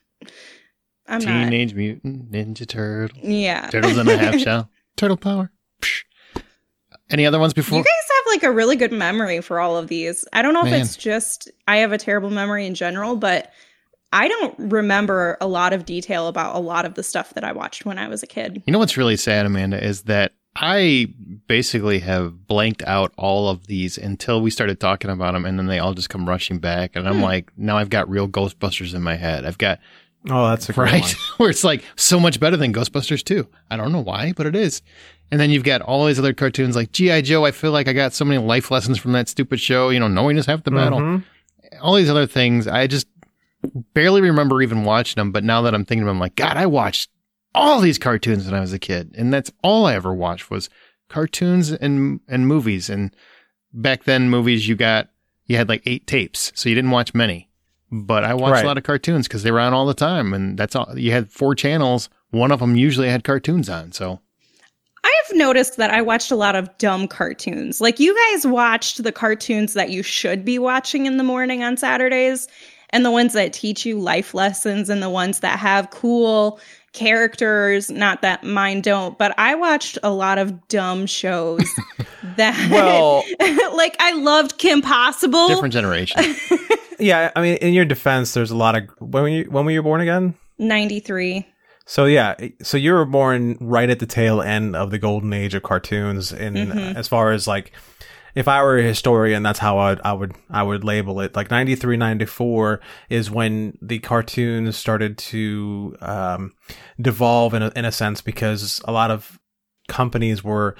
I'm not. Teenage Mutant Ninja Turtle. Yeah. Turtles in a half shell. Turtle power. Psh. Any other ones before? You guys have like a really good memory for all of these. I don't know Man. if it's just I have a terrible memory in general, but I don't remember a lot of detail about a lot of the stuff that I watched when I was a kid. You know what's really sad, Amanda, is that I basically have blanked out all of these until we started talking about them, and then they all just come rushing back. And I'm Hmm. like, now I've got real Ghostbusters in my head. I've got, Oh, that's a great right? one. Where it's like so much better than Ghostbusters two. I don't know why, but it is. And then you've got all these other cartoons like G I. Joe. I feel like I got so many life lessons from that stupid show. You know, knowing is half the battle. Mhm. All these other things, I just barely remember even watching them. But now that I'm thinking of them, I'm like, God, I watched all these cartoons when I was a kid. And that's all I ever watched was cartoons and and movies. And back then, movies, you got, you had like eight tapes. So you didn't watch many. But I watched Right. a lot of cartoons because they were on all the time. And that's all. You had four channels. One of them usually had cartoons on. So I've noticed that I watched a lot of dumb cartoons. Like, you guys watched the cartoons that you should be watching in the morning on Saturdays. and the ones that teach you life lessons and the ones that have cool characters. Not that mine don't, but I watched a lot of dumb shows that Well, like I loved Kim Possible. Different generation. yeah, I mean, in your defense, there's a lot of when were you when were you born again? ninety-three. So yeah, so you were born right at the tail end of the golden age of cartoons, in Mhm. as far as like, if I were a historian, that's how I'd, I would I would label it. Like ninety-three, ninety-four is when the cartoons started to um, devolve in a, in a sense, because a lot of companies were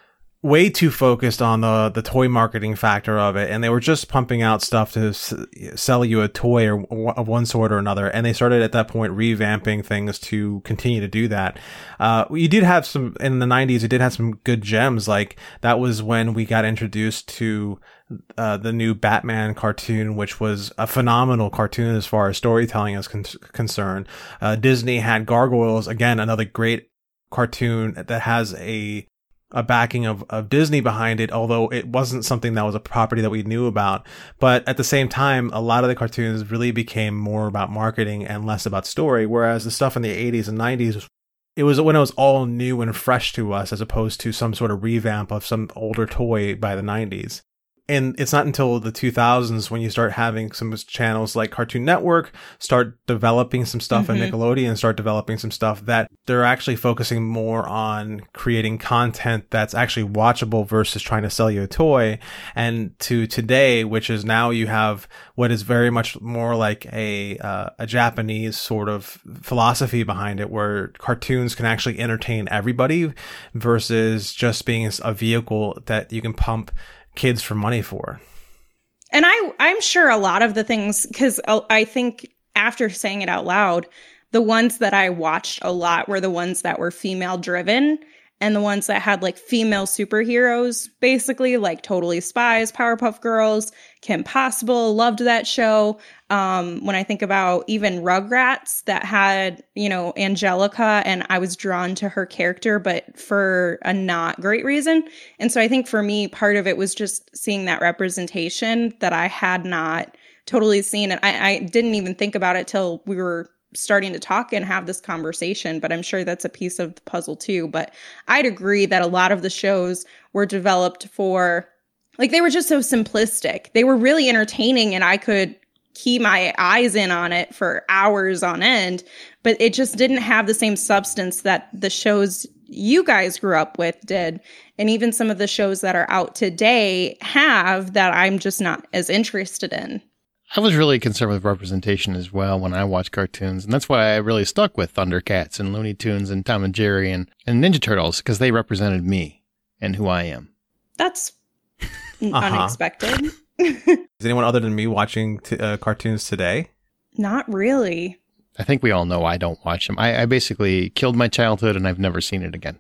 way too focused on the the toy marketing factor of it, and they were just pumping out stuff to s- sell you a toy or of one sort or another, and they started at that point revamping things to continue to do that. Uh, you did have some in the nineties. You did have some good gems. Like that was when we got introduced to uh, the new Batman cartoon, which was a phenomenal cartoon as far as storytelling is con- concerned. Uh, Disney had Gargoyles, again another great cartoon that has a a backing of, of Disney behind it, although it wasn't something that was a property that we knew about. But at the same time, a lot of the cartoons really became more about marketing and less about story, whereas the stuff in the eighties and nineties, it was when it was all new and fresh to us, as opposed to some sort of revamp of some older toy by the nineties. And it's not until the two thousands when you start having some channels like Cartoon Network start developing some stuff, Mhm. and Nickelodeon start developing some stuff, that they're actually focusing more on creating content that's actually watchable versus trying to sell you a toy. And to today, which is now you have what is very much more like a uh, a Japanese sort of philosophy behind it, where cartoons can actually entertain everybody versus just being a vehicle that you can pump kids for money for. And I, I'm sure a lot of the things, because I think after saying it out loud, the ones that I watched a lot were the ones that were female driven, and the ones that had like female superheroes, basically like Totally Spies, Powerpuff Girls, Kim Possible, loved that show. Um, when I think about even Rugrats, that had, you know, Angelica, and I was drawn to her character, but for a not great reason. And so I think for me, part of it was just seeing that representation that I had not totally seen. And I, I didn't even think about it till we were starting to talk and have this conversation, but I'm sure that's a piece of the puzzle too. But I'd agree that a lot of the shows were developed for, like, they were just so simplistic. They were really entertaining, and I could key my eyes in on it for hours on end, but it just didn't have the same substance that the shows you guys grew up with did. And even some of the shows that are out today have, that I'm just not as interested in. I was really concerned with representation as well when I watched cartoons, and that's why I really stuck with Thundercats and Looney Tunes and Tom and Jerry and, and Ninja Turtles, because they represented me and who I am. That's Uh-huh. unexpected. Is anyone other than me watching t- uh, cartoons today? Not really. I think we all know I don't watch them. I, I basically killed my childhood, and I've never seen it again.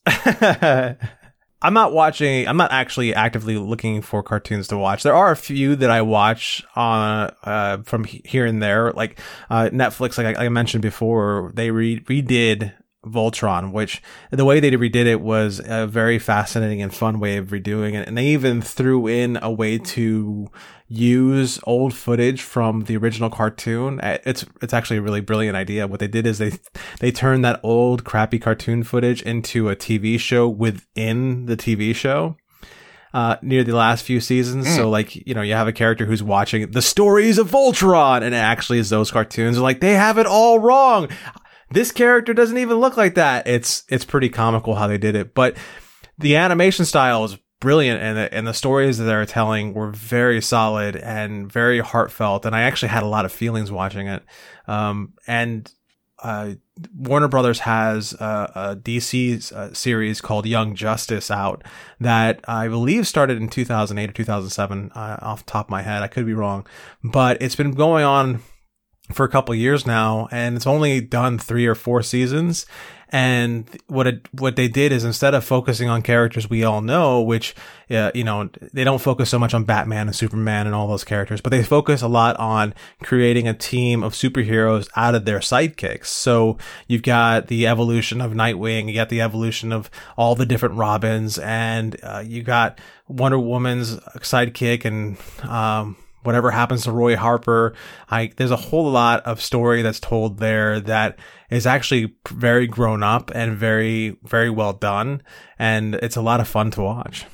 I'm not watching, I'm not actually actively looking for cartoons to watch. There are a few that I watch on, uh, from here and there, like, uh, Netflix, like I, I mentioned before, they re- redid Voltron, which the way they redid it was a very fascinating and fun way of redoing it. And they even threw in a way to use old footage from the original cartoon. It's it's actually a really brilliant idea. What they did is they they turned that old crappy cartoon footage into a T V show within the T V show. Uh, near the last few seasons. Mm. So like, you know, you have a character who's watching the stories of Voltron, and it actually is those cartoons. They're like, they have it all wrong. This character doesn't even look like that. It's it's pretty comical how they did it, but the animation style is brilliant, and the, and the stories that they're telling were very solid and very heartfelt. And I actually had a lot of feelings watching it. Um, and uh, Warner Brothers has a, a D C uh, series called Young Justice out that I believe started in two thousand eight or two thousand seven. Uh, off the top of my head, I could be wrong, but it's been going on for a couple of years now, and it's only done three or four seasons. And what it, what they did is, instead of focusing on characters we all know, which, uh, you know, they don't focus so much on Batman and Superman and all those characters, but they focus a lot on creating a team of superheroes out of their sidekicks. So you've got the evolution of Nightwing, you got the evolution of all the different Robins, and uh, you got Wonder Woman's sidekick, and um whatever happens to Roy Harper. I, there's a whole lot of story that's told there that is actually very grown up and very, very well done. And it's a lot of fun to watch.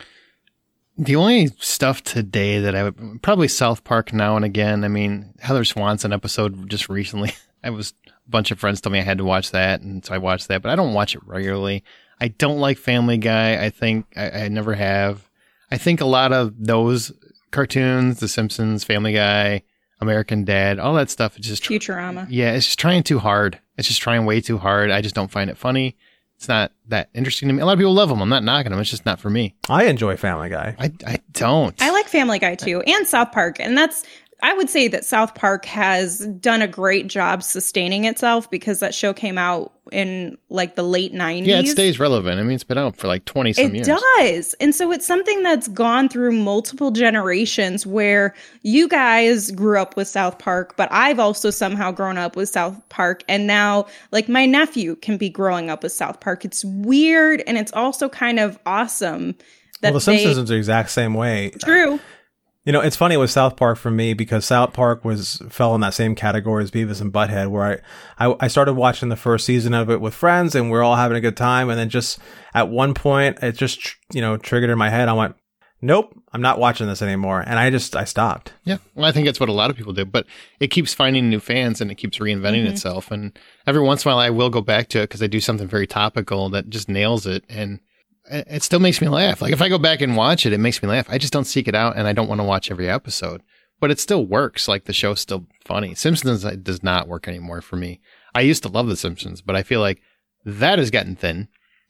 The only stuff today that I would probably South Park now and again. I mean, Heather Swanson episode just recently. I was a bunch of friends told me I had to watch that, and so I watched that. But I don't watch it regularly. I don't like Family Guy. I think I, I never have. I think a lot of those cartoons, The Simpsons, Family Guy, American Dad, all that stuff is just Futurama. Yeah, it's just trying too hard. It's just trying way too hard. I just don't find it funny. It's not that interesting to me. A lot of people love them. I'm not knocking them. It's just not for me. I enjoy Family Guy. I, I don't. I like Family Guy too, and South Park. And that's, I would say that South Park has done a great job sustaining itself because that show came out in like the late nineties. Yeah, it stays relevant. I mean, it's been out for like twenty some it years. It does. And so it's something that's gone through multiple generations where you guys grew up with South Park, but I've also somehow grown up with South Park. And now like my nephew can be growing up with South Park. It's weird. And it's also kind of awesome. That well, The Simpsons is the exact same way. True. You know, it's funny with South Park for me because South Park was fell in that same category as Beavis and Butthead, where I, I, I started watching the first season of it with friends and we're all having a good time. And then just at one point, it just, you know, triggered in my head. I went, nope, I'm not watching this anymore. And I just, I stopped. Yeah. Well, I think that's what a lot of people do, but it keeps finding new fans and it keeps reinventing mm-hmm. itself. And every once in a while I will go back to it because I do something very topical that just nails it. And it still makes me laugh. Like if I go back and watch it, it makes me laugh. I just don't seek it out and I don't want to watch every episode, but it still works. Like the show's still funny. Simpsons does not work anymore for me. I used to love The Simpsons, but I feel like that has gotten thin.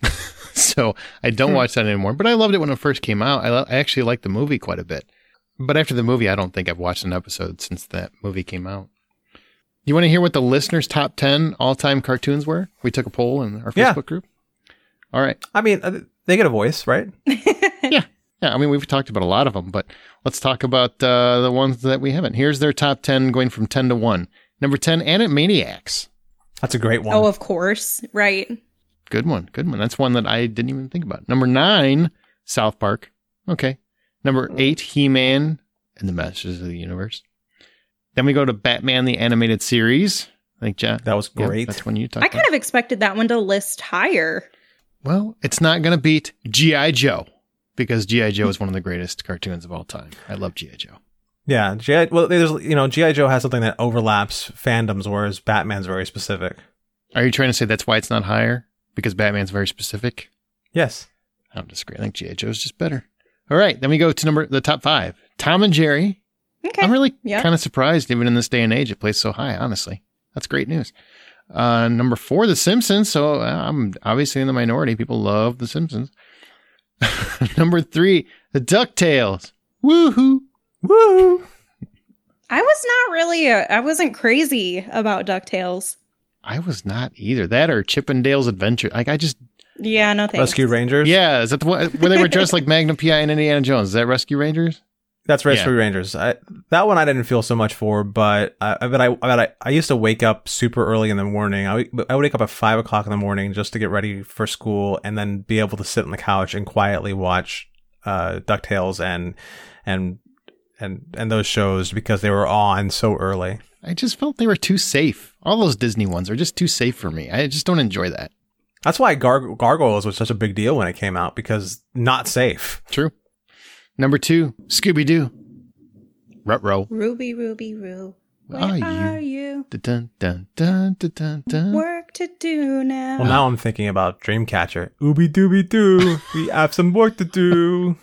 So I don't hmm. watch that anymore, but I loved it when it first came out. I, lo- I actually liked the movie quite a bit, but after the movie, I don't think I've watched an episode since that movie came out. You want to hear what the listeners' top ten all-time cartoons were? We took a poll in our Facebook yeah. group. All right. I mean, uh, they get a voice, right? yeah. Yeah. I mean, we've talked about a lot of them, but let's talk about uh, the ones that we haven't. Here's their top ten going from ten to one. Number ten, Animaniacs. That's a great one. Oh, of course. Right. Good one. Good one. That's one that I didn't even think about. Number nine, South Park. Okay. Number eight, He-Man and the Masters of the Universe. Then we go to Batman, the Animated Series. I think, John. That was great. Yeah, that's when you talked I kind about. of expected that one to list higher. Well, it's not going to beat G I. Joe because G I. Joe is one of the greatest cartoons of all time. I love G I. Joe. Yeah, G I. Well, there's you know G I. Joe has something that overlaps fandoms, whereas Batman's very specific. Are you trying to say that's why it's not higher because Batman's very specific? Yes. I don't disagree. I think G I. Joe is just better. All right, then we go to number the top five. Tom and Jerry. Okay. I'm really yep. kind of surprised, even in this day and age, it plays so high. Honestly, that's great news. Uh, number four, The Simpsons. So uh, I'm obviously in the minority. People love The Simpsons. Number three, The DuckTales. Woohoo! Woo! I was not really, a, I wasn't crazy about DuckTales. I was not either. That or Chippendale's Adventure. Like I just. Yeah, no thanks. Rescue Rangers? Yeah, is that the one where they were dressed like Magnum P I and Indiana Jones? Is that Rescue Rangers? That's Rescue yeah. Rangers. I, that one I didn't feel so much for, but I, but I, but I, I used to wake up super early in the morning. I, I would wake up at five o'clock in the morning just to get ready for school, and then be able to sit on the couch and quietly watch uh, DuckTales and and and and those shows because they were on so early. I just felt they were too safe. All those Disney ones are just too safe for me. I just don't enjoy that. That's why Gar- Gargoyles was such a big deal when it came out because not safe. True. Number two, Scooby-Doo. Ruh-roh. Ruby, Ruby, Roo. Where are you? Are you? Dun, dun, dun, dun, dun, dun. Work to do now. Well, now I'm thinking about Dreamcatcher. Ooby dooby doo. We have some work to do.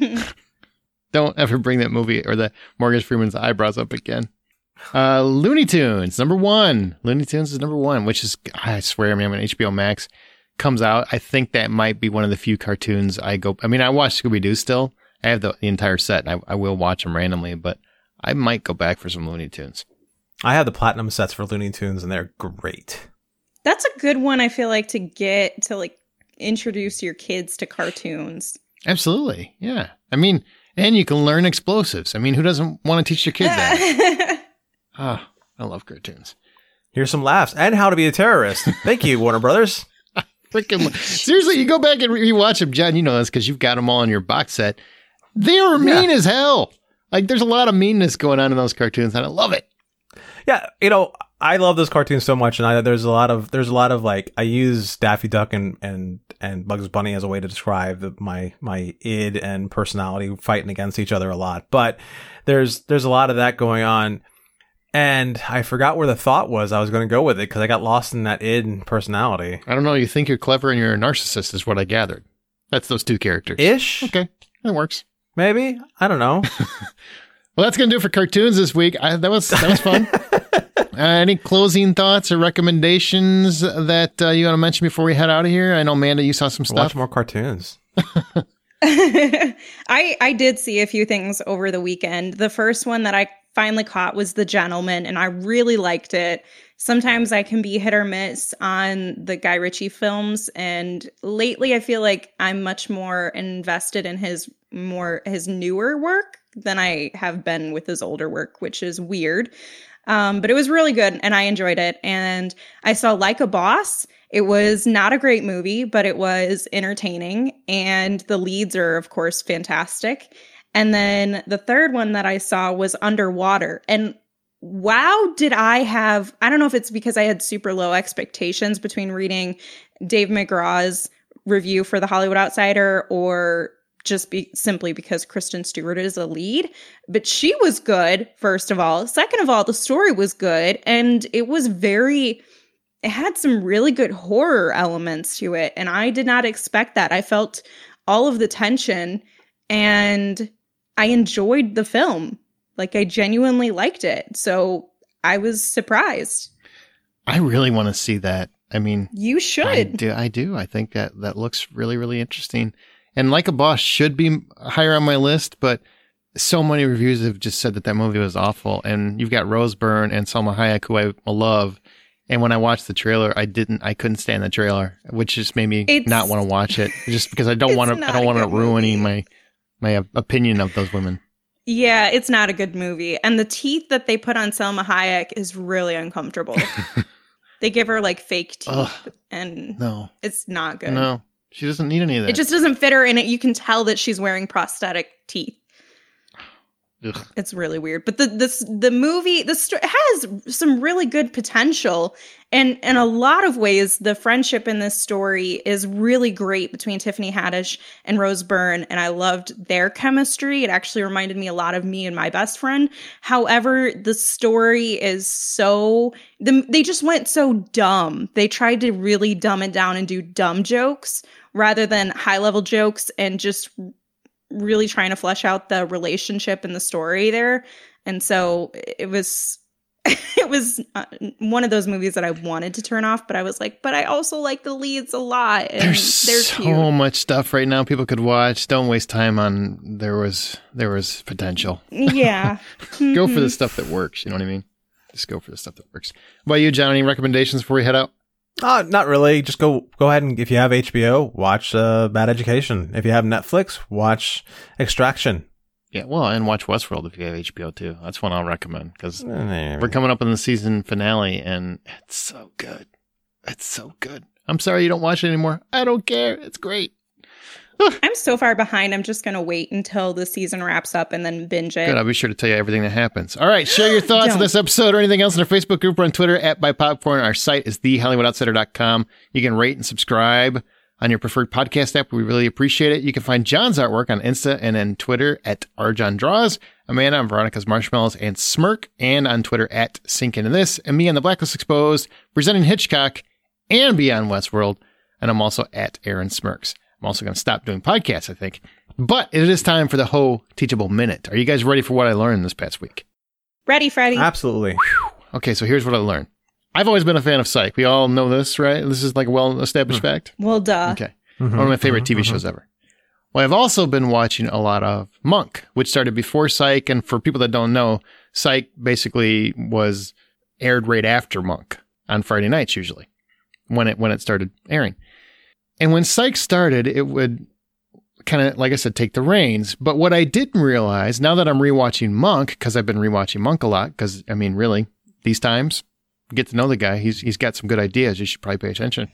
Don't ever bring that movie or the Morgan Freeman's eyebrows up again. Uh, Looney Tunes, number one. Looney Tunes is number one, which is, I swear, man, when H B O Max comes out, I think that might be one of the few cartoons I go. I mean, I watch Scooby-Doo still. I have the, the entire set. I, I will watch them randomly, but I might go back for some Looney Tunes. I have the platinum sets for Looney Tunes, and they're great. That's a good one, I feel like, to get to like introduce your kids to cartoons. Absolutely. Yeah. I mean, and you can learn explosives. I mean, who doesn't want to teach your kid that? Ah, oh, I love cartoons. Here's some laughs and how to be a terrorist. Thank you, Warner Brothers. Freaking seriously, you go back and rewatch them, John. You know this because you've got them all in your box set. They were mean yeah. as hell. Like, there's a lot of meanness going on in those cartoons, and I love it. Yeah, you know, I love those cartoons so much, and I, there's a lot of there's a lot of like I use Daffy Duck and and, and Bugs Bunny as a way to describe the, my my id and personality fighting against each other a lot. But there's there's a lot of that going on, and I forgot where the thought was I was going to go with it because I got lost in that id and personality. I don't know. You think you're clever and you're a narcissist, is what I gathered. That's those two characters. Ish. Okay, that works. Maybe, I don't know. Well, that's gonna do it for cartoons this week. I, that was that was fun. Uh, any closing thoughts or recommendations that uh, you want to mention before we head out of here? I know, Amanda, you saw some stuff. Watch more cartoons. I I did see a few things over the weekend. The first one that I finally caught was The Gentleman, and I really liked it. Sometimes I can be hit or miss on the Guy Ritchie films, and lately I feel like I'm much more invested in his more his newer work than I have been with his older work, which is weird. Um, but it was really good, and I enjoyed it. And I saw Like a Boss. It was not a great movie, but it was entertaining, and the leads are, of course, fantastic. And then the third one that I saw was Underwater. And wow, did I have, I don't know if it's because I had super low expectations between reading Dave McGraw's review for The Hollywood Outsider or just be simply because Kristen Stewart is a lead, but she was good, first of all. Second of all, the story was good, and it was very, it had some really good horror elements to it, and I did not expect that. I felt all of the tension, and I enjoyed the film. Like, I genuinely liked it, so I was surprised. I really want to see that. I mean, you should. I do. I do. I think that that looks really, really interesting. And Like a Boss should be higher on my list, but so many reviews have just said that that movie was awful. And you've got Rose Byrne and Salma Hayek, who I love. And when I watched the trailer, I didn't, I couldn't stand the trailer, which just made me it's, not want to watch it, just because I don't want to, I don't want to ruin any my my opinion of those women. Yeah, it's not a good movie, and the teeth that they put on Salma Hayek is really uncomfortable. They give her like fake teeth, Ugh, and no, it's not good. No. She doesn't need any of that. It just doesn't fit her in it. You can tell that she's wearing prosthetic teeth. Ugh. It's really weird. But the this the movie the sto- has some really good potential, and in a lot of ways, the friendship in this story is really great between Tiffany Haddish and Rose Byrne, and I loved their chemistry. It actually reminded me a lot of me and my best friend. However, the story is so the, they just went so dumb. They tried to really dumb it down and do dumb jokes rather than high level jokes, and just really trying to flesh out the relationship and the story there. And so it was it was uh, one of those movies that I wanted to turn off, but I was like, but I also like the leads a lot, and there's they're so cute. much stuff right now people could watch. Don't waste time on there was there was potential. Yeah. Go for the stuff that works, you know what I mean? Just go for the stuff that works. What about you, John? Any recommendations before we head out? Uh, not really. Just go go ahead and if you have H B O, watch uh, Bad Education. If you have Netflix, watch Extraction. Yeah, well, and watch Westworld if you have H B O too. That's one I'll recommend because we're coming up on the season finale, and it's so good. It's so good. I'm sorry you don't watch it anymore. I don't care. It's great. I'm so far behind. I'm just going to wait until the season wraps up and then binge it. Good. I'll be sure to tell you everything that happens. All right. Share your thoughts on this episode or anything else in our Facebook group or on Twitter at Buy Popcorn. Our site is the hollywood outsider dot com. You can rate and subscribe on your preferred podcast app. We really appreciate it. You can find John's artwork on Insta and on Twitter at rjohndraws. Amanda on Veronica's Marshmallows and Smirk, and on Twitter at Sink Into This. And me on The Blacklist Exposed, presenting Hitchcock and Beyond Westworld. And I'm also at Aaron Smirks. I'm also going to stop doing podcasts, I think. But it is time for the Ho Teachable Minute. Are you guys ready for what I learned this past week? Ready, Freddie? Absolutely. Okay, so here's what I learned. I've always been a fan of Psych. We all know this, right? This is like a well-established mm. fact. Well, duh. Okay. Mm-hmm, one of my favorite mm-hmm, T V shows mm-hmm. ever. Well, I've also been watching a lot of Monk, which started before Psych. And for people that don't know, Psych basically was aired right after Monk on Friday nights, usually, when it when it started airing. And when Psych started, it would kind of, like I said, take the reins. But what I didn't realize, now that I'm rewatching Monk, because I've been rewatching Monk a lot, because, I mean, really, these times, get to know the guy. He's He's got some good ideas. You should probably pay attention.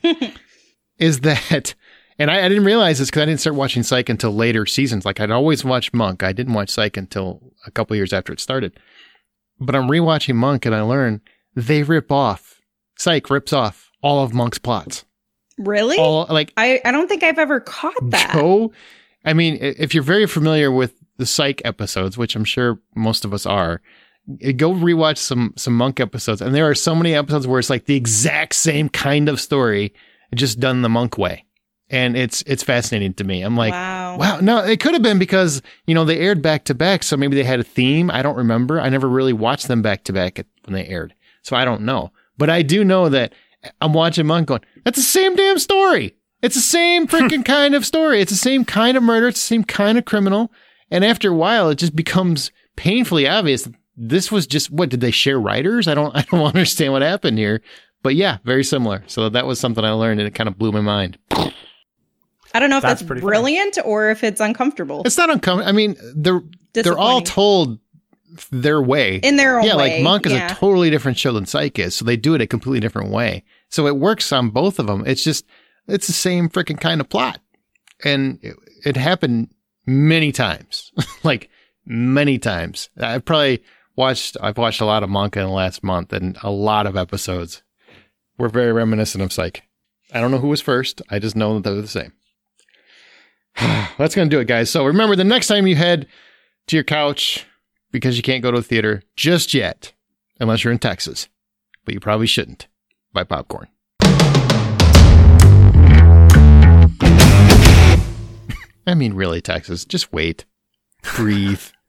is that, and I, I didn't realize this because I didn't start watching Psych until later seasons. Like, I'd always watched Monk. I didn't watch Psych until a couple years after it started. But I'm rewatching Monk and I learn they rip off, Psych rips off all of Monk's plots. Really? All, like I, I don't think I've ever caught that. Joe, I mean, if you're very familiar with the Psych episodes, which I'm sure most of us are, go rewatch some some Monk episodes. And there are so many episodes where it's like the exact same kind of story, just done the Monk way. And it's it's fascinating to me. I'm like, wow. wow. No, it could have been because, you know, they aired back to back. So maybe they had a theme. I don't remember. I never really watched them back to back when they aired. So I don't know. But I do know that I'm watching Monk going, that's the same damn story. It's the same freaking kind of story. It's the same kind of murder. It's the same kind of criminal. And after a while, it just becomes painfully obvious that this was just, what, did they share writers? I don't, I don't understand what happened here. But yeah, very similar. So that was something I learned and it kind of blew my mind. I don't know if That's that's, pretty brilliant funny. Or if it's uncomfortable. It's not uncomfortable. I mean, they're they're all told their way. In their own yeah, way. Yeah, like Monk is yeah. a totally different show than Psych is. So they do it a completely different way. So it works on both of them. It's just, it's the same freaking kind of plot. And it, it happened many times. Like, many times. I've probably watched, I've watched a lot of Monk in the last month, and a lot of episodes were very reminiscent of Psych. I don't know who was first. I just know that they're the same. That's going to do it, guys. So remember, the next time you head to your couch because you can't go to a theater just yet, unless you're in Texas, but you probably shouldn't, buy popcorn. I mean, really, Texas, just wait. Breathe.